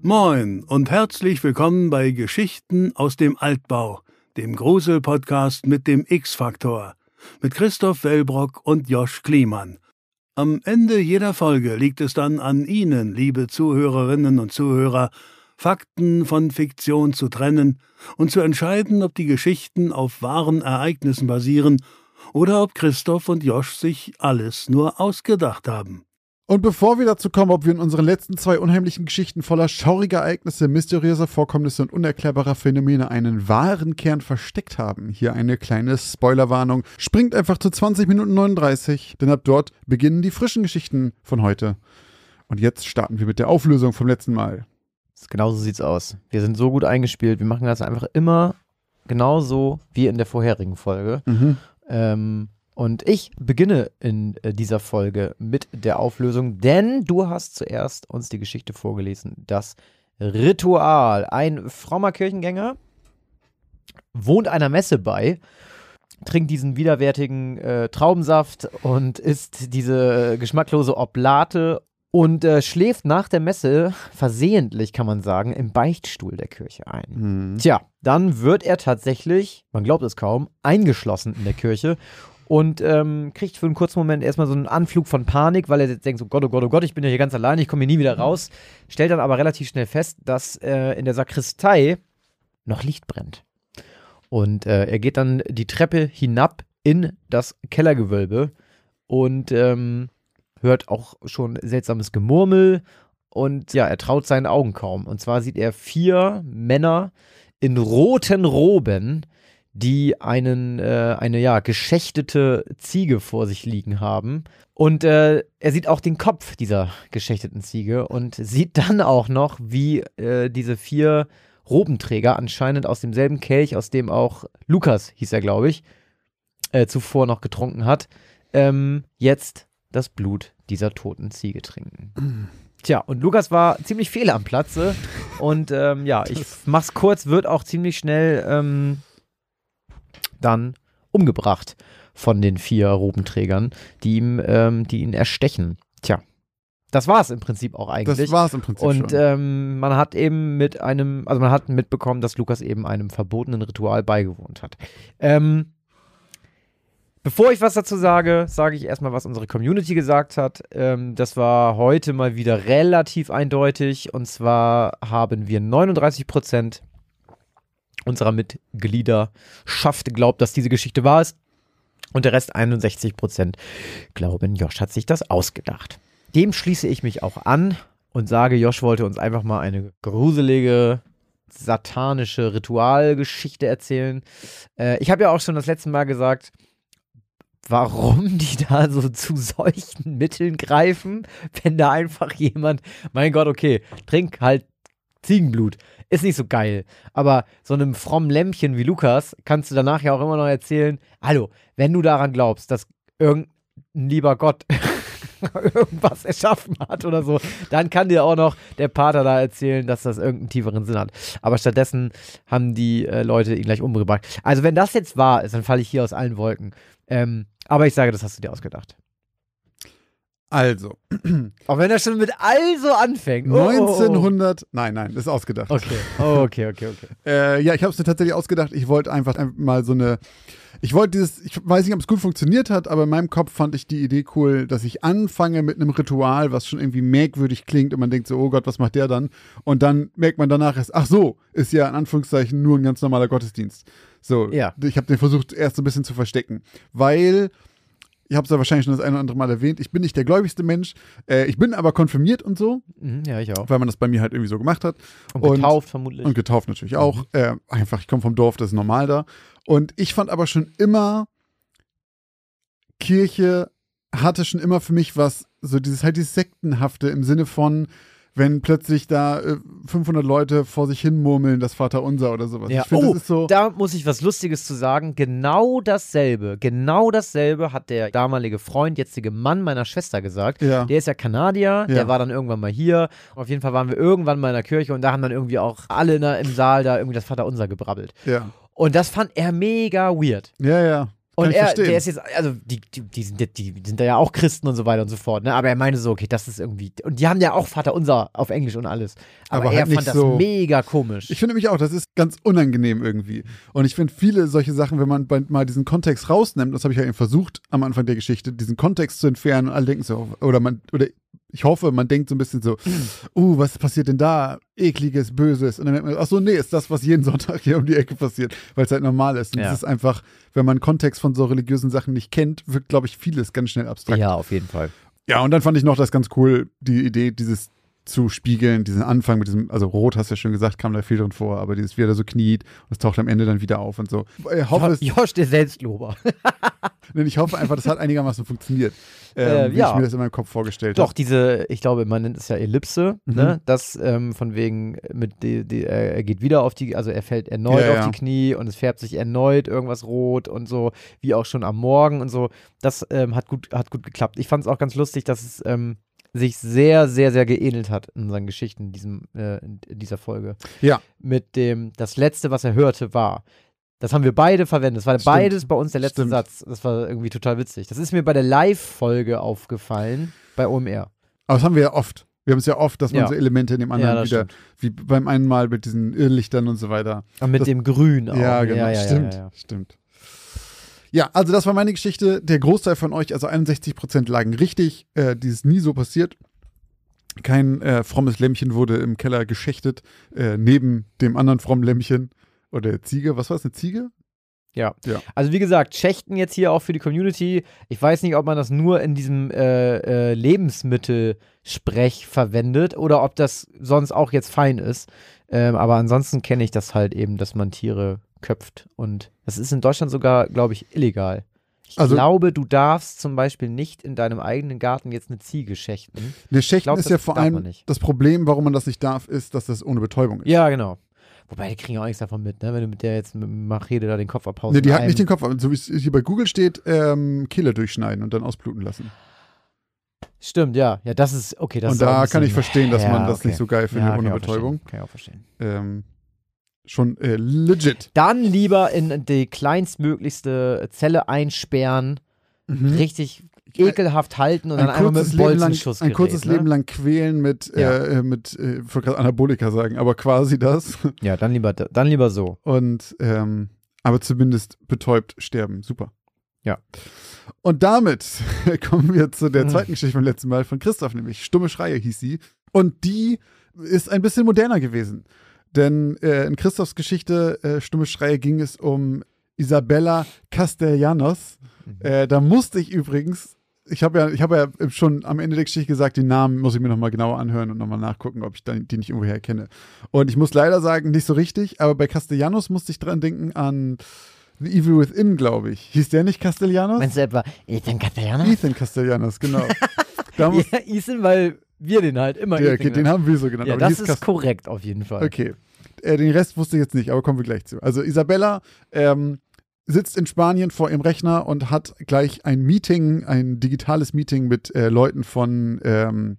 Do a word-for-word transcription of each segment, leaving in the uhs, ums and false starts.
Moin und herzlich willkommen bei Geschichten aus dem Altbau, dem Grusel-Podcast mit dem X-Faktor, mit Christoph Wellbrock und Josh Kliemann. Am Ende jeder Folge liegt es dann an Ihnen, liebe Zuhörerinnen und Zuhörer, Fakten von Fiktion zu trennen und zu entscheiden, ob die Geschichten auf wahren Ereignissen basieren oder ob Christoph und Josh sich alles nur ausgedacht haben. Und bevor wir dazu kommen, ob wir in unseren letzten zwei unheimlichen Geschichten voller schauriger Ereignisse, mysteriöser Vorkommnisse und unerklärbarer Phänomene einen wahren Kern versteckt haben, hier eine kleine Spoilerwarnung. Springt einfach zu zwanzig Minuten neununddreißig, denn ab dort beginnen die frischen Geschichten von heute. Und jetzt starten wir mit der Auflösung vom letzten Mal. Genauso sieht's aus. Wir sind so gut eingespielt. Wir machen das einfach immer genauso wie in der vorherigen Folge. Mhm. Ähm, und ich beginne in äh, dieser Folge mit der Auflösung, denn du hast zuerst uns die Geschichte vorgelesen. Das Ritual. Ein frommer Kirchengänger wohnt einer Messe bei, trinkt diesen widerwärtigen äh, Traubensaft und isst diese geschmacklose Oblate und äh, schläft nach der Messe, versehentlich kann man sagen, im Beichtstuhl der Kirche ein. Mhm. Tja, dann wird er tatsächlich, man glaubt es kaum, eingeschlossen in der Kirche und ähm, kriegt für einen kurzen Moment erstmal so einen Anflug von Panik, weil er jetzt denkt, so Gott, oh Gott, oh Gott, ich bin ja hier ganz allein, ich komme hier nie wieder raus. Stellt dann aber relativ schnell fest, dass äh, in der Sakristei noch Licht brennt. Und äh, er geht dann die Treppe hinab in das Kellergewölbe und ähm, hört auch schon seltsames Gemurmel und ja, er traut seinen Augen kaum. Und zwar sieht er vier Männer in roten Roben, die einen, äh, eine ja, geschächtete Ziege vor sich liegen haben. Und äh, er sieht auch den Kopf dieser geschächteten Ziege und sieht dann auch noch, wie äh, diese vier Robenträger anscheinend aus demselben Kelch, aus dem auch Lukas, hieß er glaube ich, äh, zuvor noch getrunken hat, ähm, jetzt das Blut dieser toten Ziege trinken. Tja, und Lukas war ziemlich fehl am Platze und ähm, ja, ich mach's kurz, wird auch ziemlich schnell ähm, dann umgebracht von den vier Robenträgern, die ihm, ähm, die ihn erstechen. Tja, das war's im Prinzip auch eigentlich. Das war's im Prinzip und, schon. Und ähm, man hat eben mit einem, also man hat mitbekommen, dass Lukas eben einem verbotenen Ritual beigewohnt hat. Ähm, Bevor ich was dazu sage, sage ich erstmal, was unsere Community gesagt hat. Ähm, das war heute mal wieder relativ eindeutig. Und zwar haben wir neununddreißig Prozent unserer Mitgliederschaft glaubt, dass diese Geschichte wahr ist. Und der Rest einundsechzig Prozent glauben, Josh hat sich das ausgedacht. Dem schließe ich mich auch an und sage, Josh wollte uns einfach mal eine gruselige, satanische Ritualgeschichte erzählen. Äh, ich habe ja auch schon das letzte Mal gesagt, warum die da so zu solchen Mitteln greifen, wenn da einfach jemand, mein Gott, okay, trink halt Ziegenblut, ist nicht so geil, aber so einem frommen Lämmchen wie Lukas kannst du danach ja auch immer noch erzählen, hallo, wenn du daran glaubst, dass irgendein lieber Gott irgendwas erschaffen hat oder so, dann kann dir auch noch der Pater da erzählen, dass das irgendeinen tieferen Sinn hat. Aber stattdessen haben die äh, Leute ihn gleich umgebracht. Also wenn das jetzt wahr ist, dann falle ich hier aus allen Wolken. Ähm, aber ich sage, das hast du dir ausgedacht. Also. Auch wenn er schon mit also anfängt. Oh, neunzehnhundert, nein, nein, das ist ausgedacht. Okay, oh, okay, okay, okay. Äh, ja, ich habe es mir tatsächlich ausgedacht. Ich wollte einfach mal so eine, ich wollte dieses, ich weiß nicht, ob es gut funktioniert hat, aber in meinem Kopf fand ich die Idee cool, dass ich anfange mit einem Ritual, was schon irgendwie merkwürdig klingt und man denkt so, oh Gott, was macht der dann? Und dann merkt man danach erst, ach so, ist ja in Anführungszeichen nur ein ganz normaler Gottesdienst. So, ja. Ich habe den versucht erst so ein bisschen zu verstecken, weil ich habe es ja wahrscheinlich schon das eine oder andere Mal erwähnt, ich bin nicht der gläubigste Mensch, äh, ich bin aber konfirmiert und so. Mhm, ja, ich auch. Weil man das bei mir halt irgendwie so gemacht hat. Und getauft und, vermutlich. Und getauft natürlich auch. Mhm. Äh, einfach, ich komme vom Dorf, das ist normal da. Und ich fand aber schon immer, Kirche hatte schon immer für mich was, so dieses halt dieses Sektenhafte im Sinne von, wenn plötzlich da äh, fünfhundert Leute vor sich hin murmeln, das Vaterunser oder sowas. Ja. Ich find, oh, das ist so da muss ich was Lustiges zu sagen. Genau dasselbe, genau dasselbe hat der damalige Freund, jetzige Mann meiner Schwester gesagt. Ja. Der ist ja Kanadier, Ja. der war dann irgendwann mal hier. Auf jeden Fall waren wir irgendwann mal in der Kirche und da haben dann irgendwie auch alle in der, im Saal da irgendwie das Vaterunser gebrabbelt. Ja. Und das fand er mega weird. Ja, ja. Und ich er, verstehen. der ist jetzt, also die, die, die, sind, die sind da ja auch Christen und so weiter und so fort, ne? Aber er meinte so, okay, das ist irgendwie, und die haben ja auch Vater unser auf Englisch und alles. Aber, Aber er halt nicht fand das so- mega komisch. Ich finde nämlich auch, das ist ganz unangenehm irgendwie. Und ich finde viele solche Sachen, wenn man bei, mal diesen Kontext rausnimmt, das habe ich ja eben versucht am Anfang der Geschichte, diesen Kontext zu entfernen und alle denken so, oder man, oder ich hoffe, man denkt so ein bisschen so, uh, was passiert denn da? Ekliges, Böses. Und dann denkt man, ach so, nee, ist das, was jeden Sonntag hier um die Ecke passiert, weil es halt normal ist. Und es Ja. ist einfach, wenn man Kontext von so religiösen Sachen nicht kennt, wird, glaube ich, vieles ganz schnell abstrakt. Ja, auf jeden Fall. Ja, und dann fand ich noch das ganz cool, die Idee, dieses zu spiegeln, diesen Anfang mit diesem, also Rot, hast du ja schon gesagt, kam da viel drin vor, aber dieses, wie er da so kniet und es taucht am Ende dann wieder auf und so. Ich hoffe, es, Josh, der Selbstlober. ich hoffe einfach, das hat einigermaßen funktioniert, ähm, Äh, wie ja. ich mir das in meinem Kopf vorgestellt Doch, habe. diese, ich glaube, man nennt es ja Ellipse, Mhm. ne? Das ähm, von wegen, mit die, die, er er geht wieder auf die, also er fällt erneut Ja, auf ja. die Knie und es färbt sich erneut irgendwas rot und so, wie auch schon am Morgen und so. Das ähm, hat, gut, hat gut geklappt. Ich fand es auch ganz lustig, dass es ähm, sich sehr, sehr, sehr geähnelt hat in seinen Geschichten in, diesem, äh, in dieser Folge. Ja. Mit dem, das Letzte, was er hörte, war. Das haben wir beide verwendet. Das war Stimmt. beides bei uns der letzte Stimmt. Satz. Das war irgendwie total witzig. Das ist mir bei der Live-Folge aufgefallen, bei O M R. Aber das haben wir ja oft. Wir haben es ja oft, dass man Ja. so Elemente in dem anderen Ja, das wieder, wie beim einen Mal mit diesen Irrlichtern und so weiter. Und mit Das- dem Grün auch. Ja, genau, Ja, ja, stimmt, Ja, ja. stimmt. Ja, also das war meine Geschichte. Der Großteil von euch, also einundsechzig Prozent lagen richtig. Äh, die ist nie so passiert. Kein äh, frommes Lämmchen wurde im Keller geschächtet, äh, neben dem anderen frommen Lämmchen oder Ziege. Was war es, eine Ziege? Ja. Ja. Also wie gesagt, Schächten jetzt hier auch für die Community. Ich weiß nicht, ob man das nur in diesem äh, äh, Lebensmittelsprech verwendet oder ob das sonst auch jetzt fein ist. Ähm, aber ansonsten kenne ich das halt eben, dass man Tiere köpft. Und das ist in Deutschland sogar, glaube ich, illegal. Ich Also- glaube, du darfst zum Beispiel nicht in deinem eigenen Garten jetzt eine Ziege schächten. Der Schächten glaub, ist das ja vor darf allem man nicht. das Problem, warum man das nicht darf, ist, dass das ohne Betäubung ist. Ja, genau. Wobei, die kriegen auch nichts davon mit, ne? Wenn du mit der jetzt mit dem Machete da den Kopf abhaust. Nee, die in hat einem- nicht den Kopf, aber so wie es hier bei Google steht, ähm, Kehle durchschneiden und dann ausbluten lassen. Stimmt, ja. Ja, das ist, okay. Das und ist auch da ein kann ich bisschen- verstehen, dass ja, man das okay. nicht so geil findet Ja, ohne kann ich auch Betäubung. verstehen. Kann ich auch verstehen. Ähm, schon äh, legit. Dann lieber in die kleinstmöglichste Zelle einsperren, richtig ekelhaft halten und Ein dann einmal mit kurzes, dem Leben lang, Bolzenschuss ein kurzes ne? Leben lang quälen mit, Ja. äh, mit äh, ich wollte gerade Anabolika sagen, aber quasi das. Ja, dann lieber, dann lieber so. Und ähm, aber zumindest betäubt sterben. Super. Ja. Und damit kommen wir zu der Hm. zweiten Geschichte vom letzten Mal von Christoph, nämlich Stumme Schreie hieß sie. Und die ist ein bisschen moderner gewesen. Denn äh, in Christophs Geschichte äh, Stumme Schreie ging es um Isabella Castellanos. Äh, da musste ich übrigens, ich habe ja, ich habe ja schon am Ende der Geschichte gesagt, den Namen muss ich mir nochmal genauer anhören und nochmal nachgucken, ob ich dann, die nicht irgendwoher kenne. Und ich muss leider sagen, nicht so richtig, aber bei Castellanos musste ich dran denken an The Evil Within, glaube ich. Hieß der nicht Castellanos? Meinst du etwa Ethan Castellanos? Ethan Castellanos, genau. Da muss, Ja, Ethan, weil wir den halt immer der, Ethan den haben wir so genannt. Ja, aber die das hieß ist Cast- korrekt auf jeden Fall. Okay. Äh, den Rest wusste ich jetzt nicht, aber kommen wir gleich zu. Also Isabella ähm, sitzt in Spanien vor ihrem Rechner und hat gleich ein Meeting, ein digitales Meeting mit äh, Leuten von, ähm,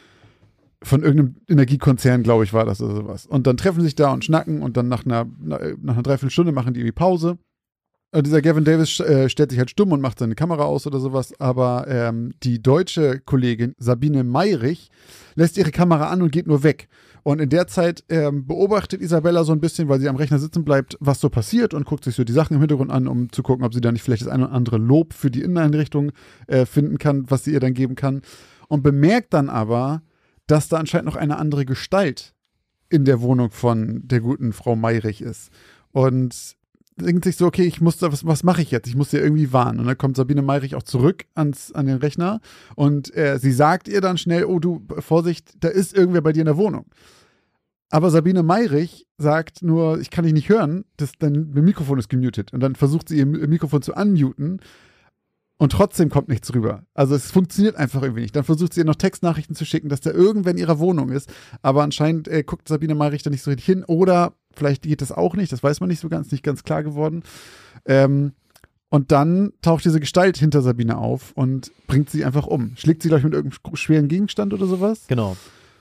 von irgendeinem Energiekonzern, glaube ich, war das oder sowas. Und dann treffen sie sich da und schnacken und dann nach einer, nach einer Dreiviertelstunde machen die irgendwie Pause. Und dieser Gavin Davis äh, stellt sich halt stumm und macht seine Kamera aus oder sowas, aber ähm, die deutsche Kollegin Sabine Meyrich lässt ihre Kamera an und geht nur weg. Und in der Zeit ähm, beobachtet Isabella so ein bisschen, weil sie am Rechner sitzen bleibt, was so passiert und guckt sich so die Sachen im Hintergrund an, um zu gucken, ob sie da nicht vielleicht das eine oder andere Lob für die Inneneinrichtung äh, finden kann, was sie ihr dann geben kann. Und bemerkt dann aber, dass da anscheinend noch eine andere Gestalt in der Wohnung von der guten Frau Meyrich ist. Und denkt sich so, okay, ich muss da, was, was mache ich jetzt? Ich muss sie irgendwie warnen. Und dann kommt Sabine Meyrich auch zurück ans, an den Rechner und äh, sie sagt ihr dann schnell, oh du, Vorsicht, da ist irgendwer bei dir in der Wohnung. Aber Sabine Meyrich sagt nur, ich kann dich nicht hören, das, dein Mikrofon ist gemutet. Und dann versucht sie ihr Mikrofon zu unmuten und trotzdem kommt nichts rüber. Also es funktioniert einfach irgendwie nicht. Dann versucht sie ihr noch Textnachrichten zu schicken, dass da irgendwer in ihrer Wohnung ist. Aber anscheinend äh, guckt Sabine Meyrich da nicht so richtig hin. Oder vielleicht geht das auch nicht, das weiß man nicht so ganz, nicht ganz klar geworden. Ähm, und dann taucht diese Gestalt hinter Sabine auf und bringt sie einfach um. Schlägt sie, glaube ich, mit irgendeinem schweren Gegenstand oder sowas. Genau.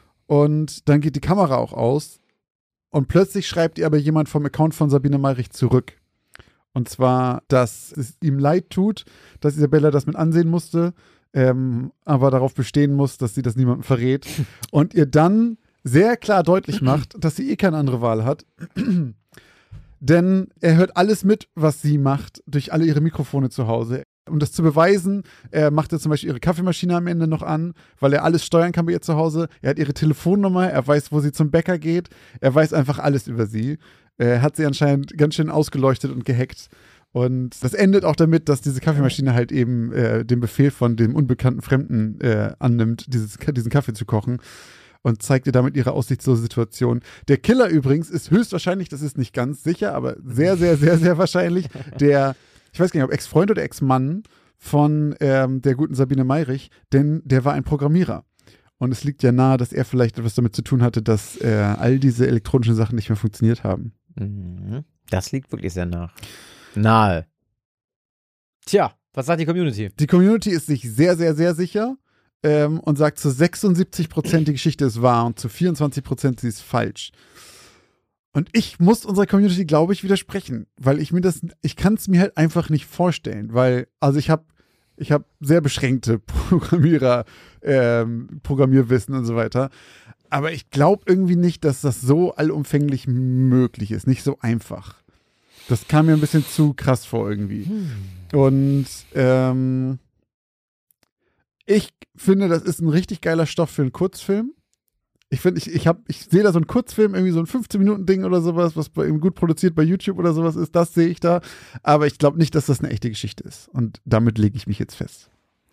Und dann geht die Kamera auch aus. Und plötzlich schreibt ihr aber jemand vom Account von Sabine Meyrich zurück. Und zwar, dass es ihm leid tut, dass Isabella das mit ansehen musste, ähm, aber darauf bestehen muss, dass sie das niemandem verrät. Und ihr dann sehr klar deutlich macht, dass sie eh keine andere Wahl hat. Denn er hört alles mit, was sie macht, durch alle ihre Mikrofone zu Hause. Um das zu beweisen, er macht er zum Beispiel ihre Kaffeemaschine am Ende noch an, weil er alles steuern kann bei ihr zu Hause. Er hat ihre Telefonnummer, er weiß, wo sie zum Bäcker geht. Er weiß einfach alles über sie. Er hat sie anscheinend ganz schön ausgeleuchtet und gehackt. Und das endet auch damit, dass diese Kaffeemaschine halt eben äh, den Befehl von dem unbekannten Fremden äh, annimmt, dieses, diesen Kaffee zu kochen. Und zeigt ihr damit ihre aussichtslose Situation. Der Killer übrigens ist höchstwahrscheinlich, das ist nicht ganz sicher, aber sehr, sehr, sehr, sehr wahrscheinlich, der, ich weiß gar nicht, ob Ex-Freund oder Ex-Mann von ähm, der guten Sabine Meirich, denn der war ein Programmierer. Und es liegt ja nahe, dass er vielleicht etwas damit zu tun hatte, dass äh, all diese elektronischen Sachen nicht mehr funktioniert haben. Das liegt wirklich sehr nach. Nahe. Tja, was sagt die Community? Die Community ist sich sehr, sehr, sehr sicher. Ähm, und sagt, zu sechsundsiebzig Prozent die Geschichte ist wahr und zu vierundzwanzig Prozent sie ist falsch. Und ich muss unserer Community, glaube ich, widersprechen, weil ich mir das, ich kann es mir halt einfach nicht vorstellen, weil, also ich habe ich hab sehr beschränkte Programmierer, ähm, Programmierwissen und so weiter, aber ich glaube irgendwie nicht, dass das so allumfänglich möglich ist, nicht so einfach. Das kam mir ein bisschen zu krass vor irgendwie. Hm. Und, ähm, ich finde, das ist ein richtig geiler Stoff für einen Kurzfilm. Ich finde, ich, ich, ich sehe da so einen Kurzfilm, irgendwie so ein fünfzehn-Minuten-Ding oder sowas, was bei ihm gut produziert bei YouTube oder sowas ist, das sehe ich da. Aber ich glaube nicht, dass das eine echte Geschichte ist. Und damit lege ich mich jetzt fest.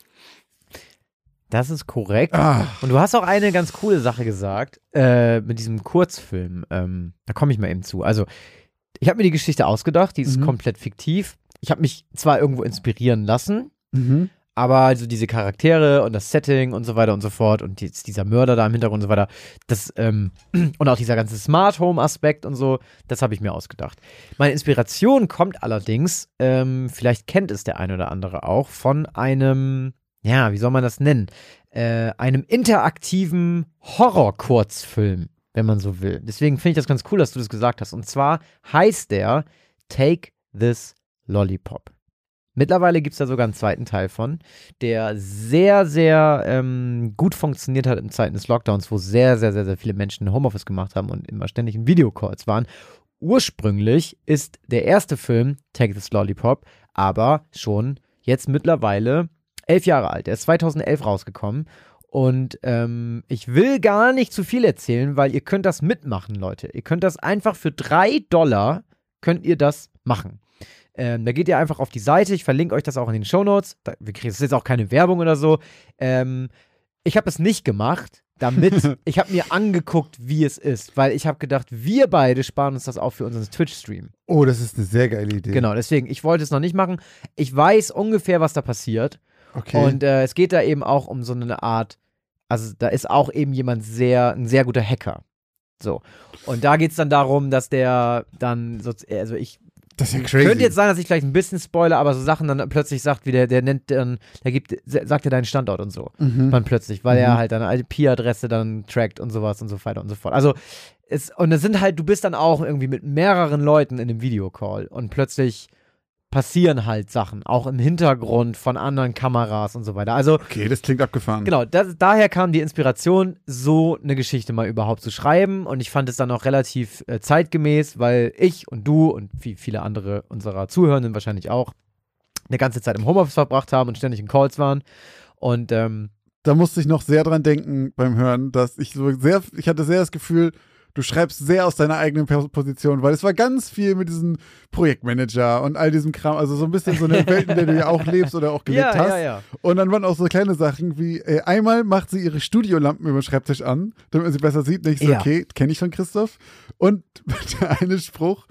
Das ist korrekt. Ah. Und du hast auch eine ganz coole Sache gesagt, äh, mit diesem Kurzfilm. Ähm, da komme ich mal eben zu. Also, ich habe mir die Geschichte ausgedacht, die ist mhm. komplett fiktiv. Ich habe mich zwar irgendwo inspirieren lassen, mhm. aber also diese Charaktere und das Setting und so weiter und so fort und die, dieser Mörder da im Hintergrund und so weiter, das, ähm, und auch dieser ganze Smart Home Aspekt und so, das habe ich mir ausgedacht. Meine Inspiration kommt allerdings, ähm, vielleicht kennt es der eine oder andere auch, von einem, ja, wie soll man das nennen, äh, einem interaktiven Horror-Kurzfilm, wenn man so will. Deswegen finde ich das ganz cool, dass du das gesagt hast. Und zwar heißt der Take This Lollipop. Mittlerweile gibt es da sogar einen zweiten Teil von, der sehr, sehr ähm, gut funktioniert hat in Zeiten des Lockdowns, wo sehr, sehr, sehr, sehr viele Menschen Homeoffice gemacht haben und immer ständig in Videocalls waren. Ursprünglich ist der erste Film, Take This Lollipop, aber schon jetzt mittlerweile elf Jahre alt. Der ist zweitausendelf rausgekommen. Und ähm, ich will gar nicht zu viel erzählen, weil ihr könnt das mitmachen, Leute. Ihr könnt das einfach für drei Dollar, könnt ihr das machen. Ähm, da geht ihr einfach auf die Seite, ich verlinke euch das auch in den Shownotes. Da, wir kriegen, das ist jetzt auch keine Werbung oder so. Ähm, ich habe es nicht gemacht, damit, ich habe mir angeguckt, wie es ist, weil ich habe gedacht, wir beide sparen uns das auch für unseren Twitch-Stream. Oh, das ist eine sehr geile Idee. Genau, deswegen, ich wollte es noch nicht machen. Ich weiß ungefähr, was da passiert. Okay. Und äh, es geht da eben auch um so eine Art, also da ist auch eben jemand sehr, ein sehr guter Hacker. So. Und da geht es dann darum, dass der dann, so, also ich Das ist ja crazy. Könnte jetzt sein, dass ich vielleicht ein bisschen spoilere, aber so Sachen dann plötzlich sagt, wie der, der nennt dann, der gibt, sagt er deinen Standort und so. Mhm. Dann plötzlich, weil mhm. er halt deine I P-Adresse dann trackt und sowas und so weiter und so fort. Also, es, und es sind halt, du bist dann auch irgendwie mit mehreren Leuten in einem Videocall und plötzlich passieren halt Sachen, auch im Hintergrund von anderen Kameras und so weiter. Also, okay, das klingt abgefahren. Genau, das, daher kam die Inspiration, so eine Geschichte mal überhaupt zu schreiben und ich fand es dann auch relativ äh, zeitgemäß, weil ich und du und wie viele andere unserer Zuhörenden wahrscheinlich auch eine ganze Zeit im Homeoffice verbracht haben und ständig in Calls waren und ähm, da musste ich noch sehr dran denken beim Hören, dass ich so sehr, ich hatte sehr das Gefühl, du schreibst sehr aus deiner eigenen Position, weil es war ganz viel mit diesem Projektmanager und all diesem Kram, also so ein bisschen so eine Welt, in der du ja auch lebst oder auch gelebt ja, hast. Ja, ja. Und dann waren auch so kleine Sachen wie, äh, einmal macht sie ihre Studiolampen über den Schreibtisch an, damit man sie besser sieht. Und ich so, ja. okay, kenne ich von Christoph. Und der eine Spruch,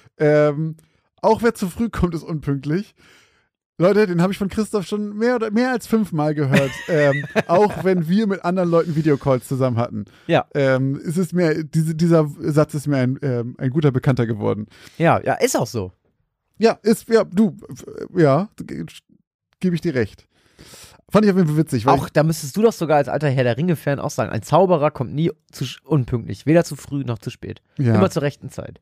ähm, auch wer zu früh kommt, ist unpünktlich. Leute, den habe ich von Christoph schon mehr oder mehr als fünfmal gehört. ähm, auch wenn wir mit anderen Leuten Videocalls zusammen hatten. Ja. Ähm, ist es mir, diese, dieser Satz ist mir ein, ähm, ein guter Bekannter geworden. Ja, ja, ist auch so. Ja, ist, ja, du, ja, gebe ich dir recht. Fand ich auf jeden Fall witzig. Weil auch, da müsstest du doch sogar als alter Herr der Ringe-Fan auch sagen, ein Zauberer kommt nie zu unpünktlich. Weder zu früh noch zu spät. Ja. Immer zur rechten Zeit.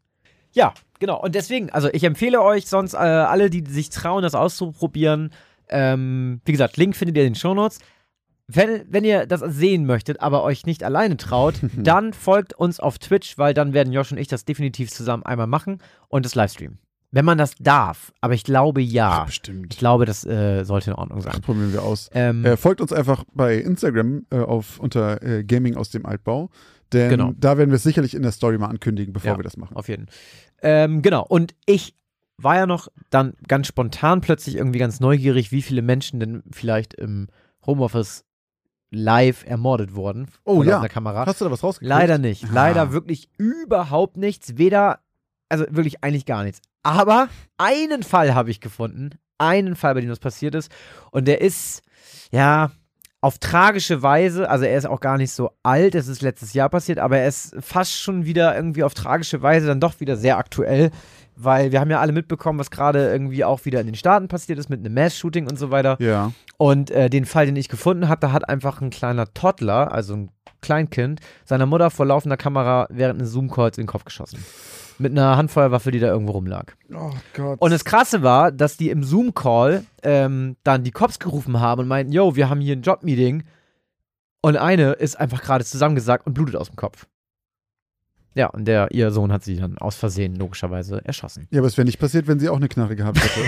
Ja, genau. Und deswegen, also ich empfehle euch sonst äh, alle, die sich trauen, das auszuprobieren. Ähm, wie gesagt, Link findet ihr in den Shownotes. Wenn, wenn ihr das sehen möchtet, aber euch nicht alleine traut, dann folgt uns auf Twitch, weil dann werden Josh und ich das definitiv zusammen einmal machen und das Livestreamen. Wenn man das darf, aber ich glaube ja. Ach, bestimmt. Ich glaube, das äh, sollte in Ordnung sein. Das probieren wir aus. Ähm, Äh, folgt uns einfach bei Instagram äh, auf, unter äh, Gaming aus dem Altbau, denn Genau. da werden wir es sicherlich in der Story mal ankündigen, bevor Ja. wir das machen. Auf jeden Fall. Ähm, genau. Und ich war ja noch dann ganz spontan plötzlich irgendwie ganz neugierig, wie viele Menschen denn vielleicht im Homeoffice live ermordet wurden. Oh vor ja. laufender Kamera. Hast du da was rausgekriegt? Leider nicht. Ah. Leider wirklich überhaupt nichts. Weder, also wirklich eigentlich gar nichts. Aber einen Fall habe ich gefunden. Einen Fall, bei dem das passiert ist. Und der ist, ja, auf tragische Weise, also er ist auch gar nicht so alt, es ist letztes Jahr passiert, aber er ist fast schon wieder irgendwie auf tragische Weise dann doch wieder sehr aktuell, weil wir haben ja alle mitbekommen, was gerade irgendwie auch wieder in den Staaten passiert ist mit einem Mass-Shooting und so weiter. Ja. Und äh, den Fall, den ich gefunden habe, da hat einfach ein kleiner Toddler, also ein Kleinkind, seiner Mutter vor laufender Kamera während eines Zoom-Calls in den Kopf geschossen. Mit einer Handfeuerwaffe, die da irgendwo rumlag. Oh Gott. Und das Krasse war, dass die im Zoom-Call ähm, dann die Cops gerufen haben und meinten, yo, wir haben hier ein Job-Meeting. Und eine ist einfach gerade zusammengesackt und blutet aus dem Kopf. Ja, und der, ihr Sohn hat sie dann aus Versehen logischerweise erschossen. Ja, aber es wäre nicht passiert, wenn sie auch eine Knarre gehabt hätte.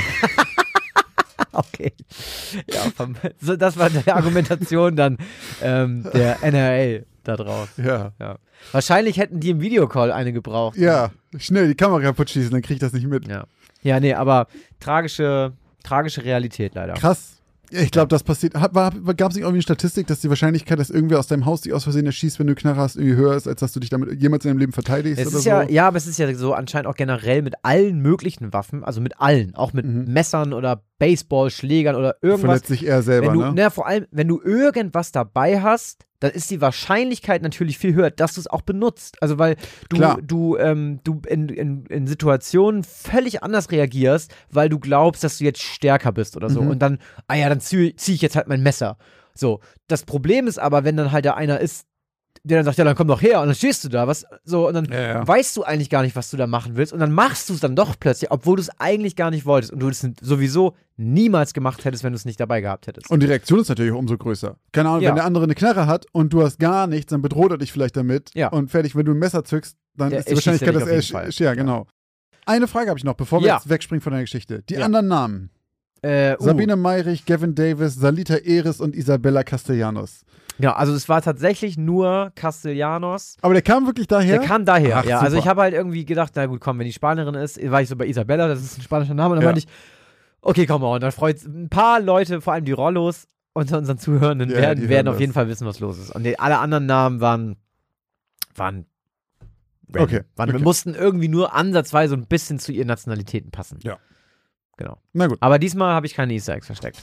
Okay. Ja, vom, so, das war die Argumentation dann ähm, der N R A da drauf. ja. Ja. Wahrscheinlich hätten die im Videocall eine gebraucht. Ja, schnell die Kamera kaputt schießen, dann krieg ich das nicht mit. Ja, ja nee, aber tragische, tragische Realität leider. Krass. Ja, ich glaube, das passiert. Gab es nicht irgendwie eine Statistik, dass die Wahrscheinlichkeit, dass irgendwer aus deinem Haus dich aus Versehen erschießt, wenn du Knarre hast, irgendwie höher ist, als dass du dich damit jemals in deinem Leben verteidigst Es oder ist so? ja, ja, aber es ist ja so anscheinend auch generell mit allen möglichen Waffen, also mit allen, auch mit Mhm. Messern oder Baseballschlägern oder irgendwas. Verletzt sich er selber, wenn du, ne? na, vor allem, wenn du irgendwas dabei hast, dann ist die Wahrscheinlichkeit natürlich viel höher, dass du es auch benutzt. Also weil du, Klar. du, ähm, du in, in, in Situationen völlig anders reagierst, weil du glaubst, dass du jetzt stärker bist oder so. Mhm. Und dann, ah ja, dann ziehe zieh ich jetzt halt mein Messer. So. Das Problem ist aber, wenn dann halt da einer ist, der dann sagt, ja, dann komm doch her und dann stehst du da, was, so, und dann Ja, ja. weißt du eigentlich gar nicht, was du da machen willst und dann machst du es dann doch plötzlich, obwohl du es eigentlich gar nicht wolltest und du es sowieso niemals gemacht hättest, wenn du es nicht dabei gehabt hättest. Und die Reaktion ist natürlich auch umso größer. Keine Ahnung, Ja. wenn der andere eine Knarre hat und du hast gar nichts, dann bedroht er dich vielleicht damit. Ja. Und fertig, wenn du ein Messer zückst, dann Der ist die erschießt Wahrscheinlichkeit, ja dass dich er. auf jeden sch- Fall. Ja, genau. Eine Frage habe ich noch, bevor wir Ja. jetzt wegspringen von der Geschichte. Die Ja. anderen Namen. Äh, uh, Sabine Meirich, Gavin Davis, Salita Eris und Isabella Castellanos. Genau, also es war tatsächlich nur Castellanos. Aber der kam wirklich daher? Der kam daher, Ach, ja. Also super. ich habe halt irgendwie gedacht, na gut, komm, wenn die Spanierin ist, war ich so bei Isabella, das ist ein spanischer Name, und dann Ja. meinte ich, okay, komm mal, und dann freut ein paar Leute, vor allem die Rollos unter unseren Zuhörenden, Ja, die werden, hören werden auf das. jeden Fall wissen, was los ist. Und die, alle anderen Namen waren, waren random. Okay, Waren, okay. Wir mussten irgendwie nur ansatzweise ein bisschen zu ihren Nationalitäten passen. Ja. Genau. Na gut. Aber diesmal habe ich keine Easter Eggs versteckt.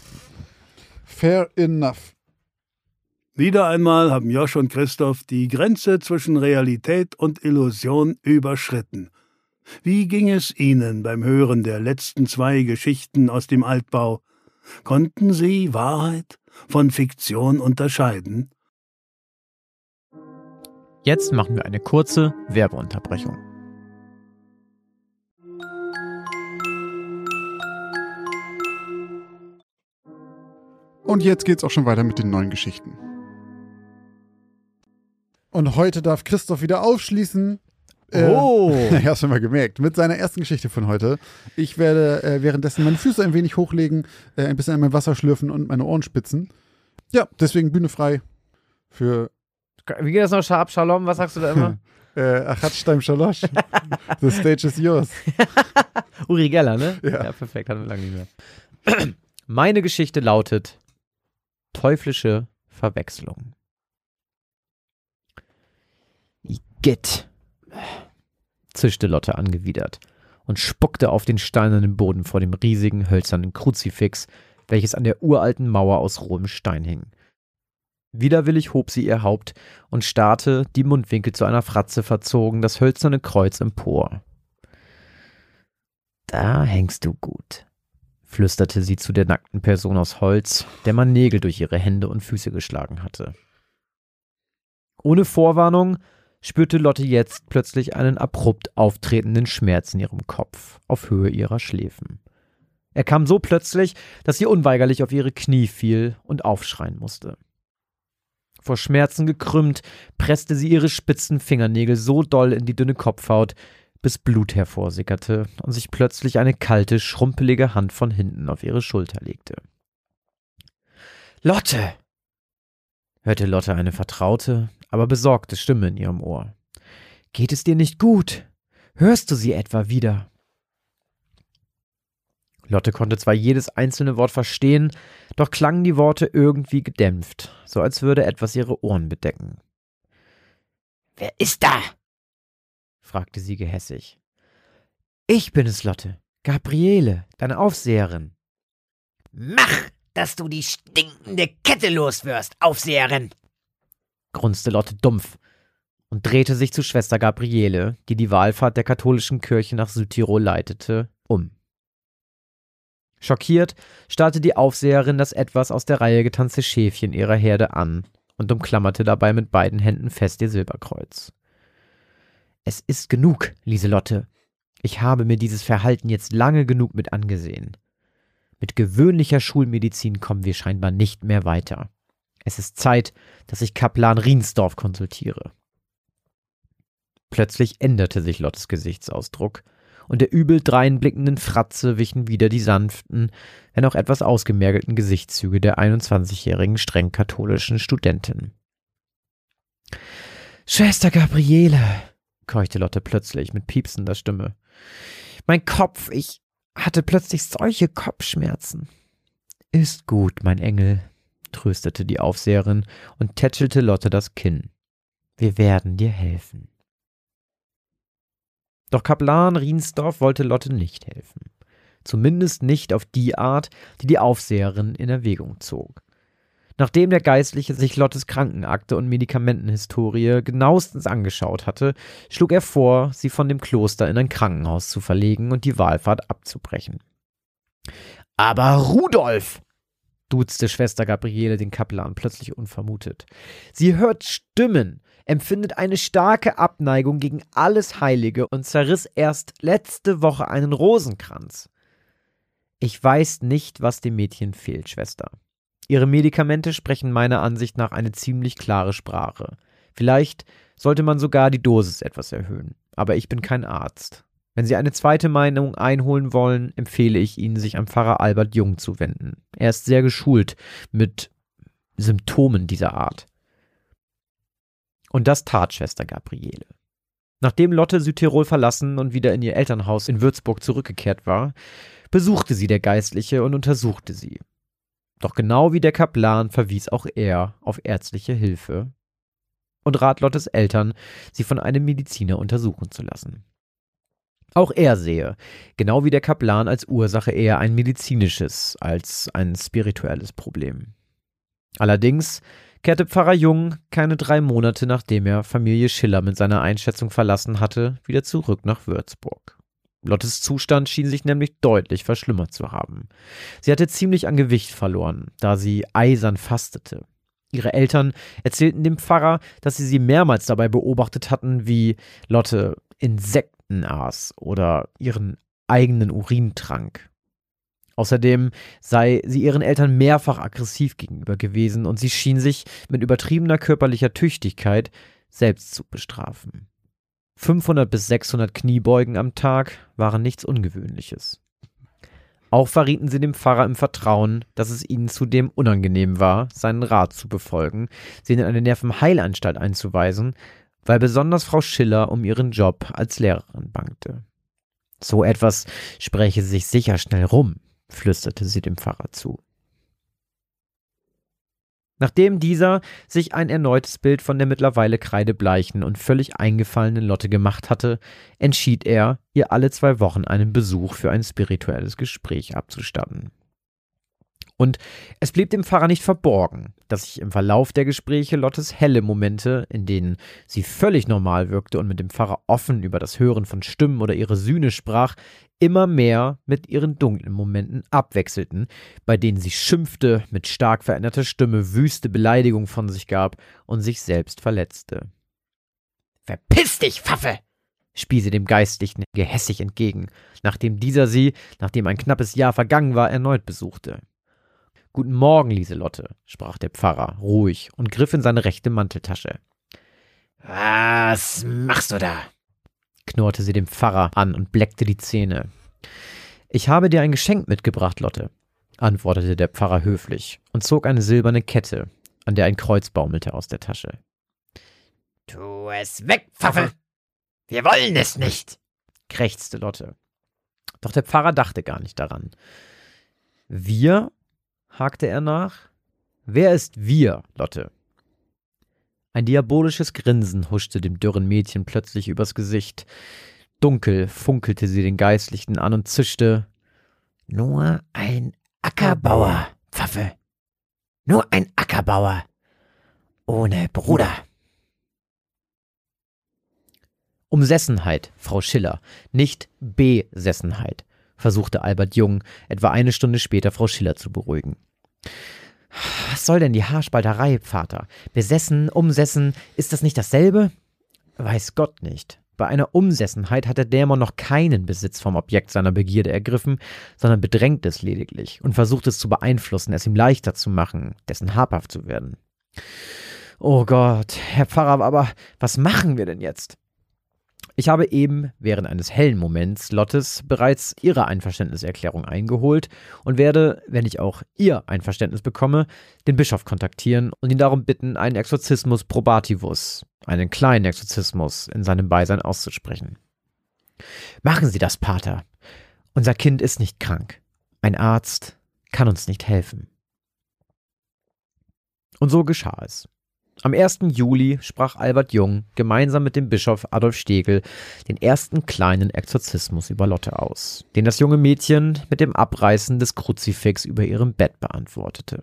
Fair enough. Wieder einmal haben Josh und Christoph die Grenze zwischen Realität und Illusion überschritten. Wie ging es Ihnen beim Hören der letzten zwei Geschichten aus dem Altbau? Konnten Sie Wahrheit von Fiktion unterscheiden? Jetzt machen wir eine kurze Werbeunterbrechung. Und jetzt geht's auch schon weiter mit den neuen Geschichten. Und heute darf Christoph wieder aufschließen. Oh! Äh, hast du mal gemerkt. Mit seiner ersten Geschichte von heute. Ich werde äh, währenddessen meine Füße ein wenig hochlegen, äh, ein bisschen an mein Wasser schlürfen und meine Ohren spitzen. Ja, deswegen Bühne frei für Wie geht das noch? Shab, Shalom, was sagst du da immer? äh, Achatstein Shalosh. The stage is yours. Uri Geller, ne? Ja. Ja, perfekt, hatten wir lange nicht mehr. Meine Geschichte lautet teuflische Verwechslung. Igitt, zischte Lotte angewidert und spuckte auf den steinernen Boden vor dem riesigen, hölzernen Kruzifix, welches an der uralten Mauer aus rohem Stein hing. Widerwillig hob sie ihr Haupt und starrte, die Mundwinkel zu einer Fratze verzogen, das hölzerne Kreuz empor. »Da hängst du gut«, flüsterte sie zu der nackten Person aus Holz, der man Nägel durch ihre Hände und Füße geschlagen hatte. Ohne Vorwarnung spürte Lotte jetzt plötzlich einen abrupt auftretenden Schmerz in ihrem Kopf, auf Höhe ihrer Schläfen. Er kam so plötzlich, dass sie unweigerlich auf ihre Knie fiel und aufschreien musste. Vor Schmerzen gekrümmt, presste sie ihre spitzen Fingernägel so doll in die dünne Kopfhaut, bis Blut hervorsickerte und sich plötzlich eine kalte, schrumpelige Hand von hinten auf ihre Schulter legte. »Lotte!« hörte Lotte eine vertraute, aber besorgte Stimme in ihrem Ohr. »Geht es dir nicht gut? Hörst du sie etwa wieder?« Lotte konnte zwar jedes einzelne Wort verstehen, doch klangen die Worte irgendwie gedämpft, so als würde etwas ihre Ohren bedecken. »Wer ist da?« fragte sie gehässig. »Ich bin es, Lotte. Gabriele, deine Aufseherin.« »Mach, dass du die stinkende Kette loswirst, Aufseherin!« grunzte Lotte dumpf und drehte sich zu Schwester Gabriele, die die Wallfahrt der katholischen Kirche nach Südtirol leitete, um. Schockiert starrte die Aufseherin das etwas aus der Reihe getanzte Schäfchen ihrer Herde an und umklammerte dabei mit beiden Händen fest ihr Silberkreuz. »Es ist genug, Lieselotte. Ich habe mir dieses Verhalten jetzt lange genug mit angesehen. Mit gewöhnlicher Schulmedizin kommen wir scheinbar nicht mehr weiter. Es ist Zeit, dass ich Kaplan Riensdorf konsultiere.« Plötzlich änderte sich Lottes Gesichtsausdruck, und der übel dreinblickenden Fratze wichen wieder die sanften, wenn auch etwas ausgemergelten Gesichtszüge der einundzwanzigjährigen streng katholischen Studentin. »Schwester Gabriele«, keuchte Lotte plötzlich mit piepsender Stimme. »Mein Kopf, ich hatte plötzlich solche Kopfschmerzen.« »Ist gut, mein Engel«, tröstete die Aufseherin und tätschelte Lotte das Kinn. »Wir werden dir helfen.« Doch Kaplan Riensdorf wollte Lotte nicht helfen. Zumindest nicht auf die Art, die die Aufseherin in Erwägung zog. Nachdem der Geistliche sich Lottes Krankenakte und Medikamentenhistorie genauestens angeschaut hatte, schlug er vor, sie von dem Kloster in ein Krankenhaus zu verlegen und die Wallfahrt abzubrechen. »Aber Rudolf«, duzte Schwester Gabriele den Kaplan plötzlich unvermutet. »Sie hört Stimmen, empfindet eine starke Abneigung gegen alles Heilige und zerriss erst letzte Woche einen Rosenkranz.« »Ich weiß nicht, was dem Mädchen fehlt, Schwester. Ihre Medikamente sprechen meiner Ansicht nach eine ziemlich klare Sprache. Vielleicht sollte man sogar die Dosis etwas erhöhen, aber ich bin kein Arzt. Wenn Sie eine zweite Meinung einholen wollen, empfehle ich Ihnen, sich an Pfarrer Albert Jung zu wenden. Er ist sehr geschult mit Symptomen dieser Art.« Und das tat Schwester Gabriele. Nachdem Lotte Südtirol verlassen und wieder in ihr Elternhaus in Würzburg zurückgekehrt war, besuchte sie der Geistliche und untersuchte sie. Doch genau wie der Kaplan verwies auch er auf ärztliche Hilfe und rat Lottes Eltern, sie von einem Mediziner untersuchen zu lassen. Auch er sehe, genau wie der Kaplan, als Ursache eher ein medizinisches als ein spirituelles Problem. Allerdings kehrte Pfarrer Jung keine drei Monate, nachdem er Familie Schiller mit seiner Einschätzung verlassen hatte, wieder zurück nach Würzburg. Lottes Zustand schien sich nämlich deutlich verschlimmert zu haben. Sie hatte ziemlich an Gewicht verloren, da sie eisern fastete. Ihre Eltern erzählten dem Pfarrer, dass sie sie mehrmals dabei beobachtet hatten, wie Lotte Insekten aß oder ihren eigenen Urin trank. Außerdem sei sie ihren Eltern mehrfach aggressiv gegenüber gewesen und sie schien sich mit übertriebener körperlicher Tüchtigkeit selbst zu bestrafen. fünfhundert bis sechshundert Kniebeugen am Tag waren nichts Ungewöhnliches. Auch verrieten sie dem Pfarrer im Vertrauen, dass es ihnen zudem unangenehm war, seinen Rat zu befolgen, sie in eine Nervenheilanstalt einzuweisen, weil besonders Frau Schiller um ihren Job als Lehrerin bangte. »So etwas spräche sich sicher schnell rum«, flüsterte sie dem Pfarrer zu. Nachdem dieser sich ein erneutes Bild von der mittlerweile kreidebleichen und völlig eingefallenen Lotte gemacht hatte, entschied er, ihr alle zwei Wochen einen Besuch für ein spirituelles Gespräch abzustatten. Und es blieb dem Pfarrer nicht verborgen, dass sich im Verlauf der Gespräche Lottes helle Momente, in denen sie völlig normal wirkte und mit dem Pfarrer offen über das Hören von Stimmen oder ihre Sühne sprach, immer mehr mit ihren dunklen Momenten abwechselten, bei denen sie schimpfte, mit stark veränderter Stimme wüste Beleidigung von sich gab und sich selbst verletzte. Verpiss dich, Pfaffe! Spie sie dem Geistlichen gehässig entgegen, nachdem dieser sie, nachdem ein knappes Jahr vergangen war, erneut besuchte. »Guten Morgen, Lieselotte«, sprach der Pfarrer ruhig und griff in seine rechte Manteltasche. »Was machst du da?« knurrte sie dem Pfarrer an und bleckte die Zähne. »Ich habe dir ein Geschenk mitgebracht, Lotte«, antwortete der Pfarrer höflich und zog eine silberne Kette, an der ein Kreuz baumelte, aus der Tasche. »Tu es weg, Pfaffe! Wir wollen es nicht«, krächzte Lotte. Doch der Pfarrer dachte gar nicht daran. »Wir?«, hakte er nach. »Wer ist wir, Lotte?« Ein diabolisches Grinsen huschte dem dürren Mädchen plötzlich übers Gesicht. Dunkel funkelte sie den Geistlichen an und zischte: »Nur ein Ackerbauer, Pfaffe. Nur ein Ackerbauer. Ohne Bruder.« »Umsessenheit, Frau Schiller, nicht Besessenheit«, versuchte Albert Jung etwa eine Stunde später Frau Schiller zu beruhigen. »Was soll denn die Haarspalterei, Vater? Besessen, umsessen, ist das nicht dasselbe?« »Weiß Gott nicht. Bei einer Umsessenheit hat der Dämon noch keinen Besitz vom Objekt seiner Begierde ergriffen, sondern bedrängt es lediglich und versucht es zu beeinflussen, es ihm leichter zu machen, dessen habhaft zu werden.« »Oh Gott, Herr Pfarrer, aber was machen wir denn jetzt?« Ich habe eben während eines hellen Moments Lottes bereits ihre Einverständniserklärung eingeholt und werde, wenn ich auch ihr Einverständnis bekomme, den Bischof kontaktieren und ihn darum bitten, einen Exorzismus probativus, einen kleinen Exorzismus, in seinem Beisein auszusprechen. »Machen Sie das, Pater. Unser Kind ist nicht krank. Ein Arzt kann uns nicht helfen.« Und so geschah es. Am ersten Juli sprach Albert Jung gemeinsam mit dem Bischof Adolf Stegel den ersten kleinen Exorzismus über Lotte aus, den das junge Mädchen mit dem Abreißen des Kruzifix über ihrem Bett beantwortete.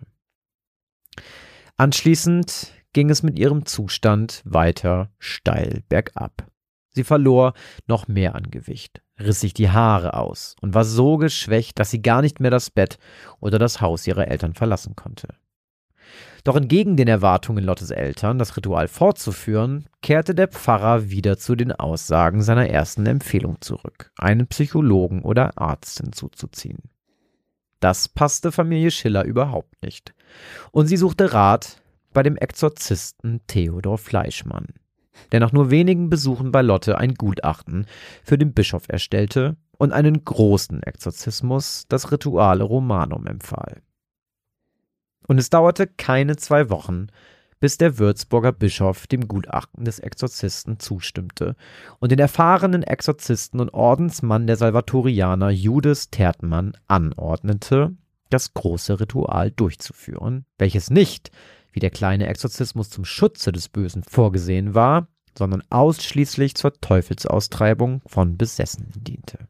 Anschließend ging es mit ihrem Zustand weiter steil bergab. Sie verlor noch mehr an Gewicht, riss sich die Haare aus und war so geschwächt, dass sie gar nicht mehr das Bett oder das Haus ihrer Eltern verlassen konnte. Doch entgegen den Erwartungen Lottes Eltern, das Ritual fortzuführen, kehrte der Pfarrer wieder zu den Aussagen seiner ersten Empfehlung zurück, einen Psychologen oder Arzt hinzuzuziehen. Das passte Familie Schiller überhaupt nicht, und sie suchte Rat bei dem Exorzisten Theodor Fleischmann, der nach nur wenigen Besuchen bei Lotte ein Gutachten für den Bischof erstellte und einen großen Exorzismus, das Rituale Romanum, empfahl. Und es dauerte keine zwei Wochen, bis der Würzburger Bischof dem Gutachten des Exorzisten zustimmte und den erfahrenen Exorzisten und Ordensmann der Salvatorianer Judes Tertmann anordnete, das große Ritual durchzuführen, welches nicht, wie der kleine Exorzismus zum Schutze des Bösen vorgesehen war, sondern ausschließlich zur Teufelsaustreibung von Besessenen diente.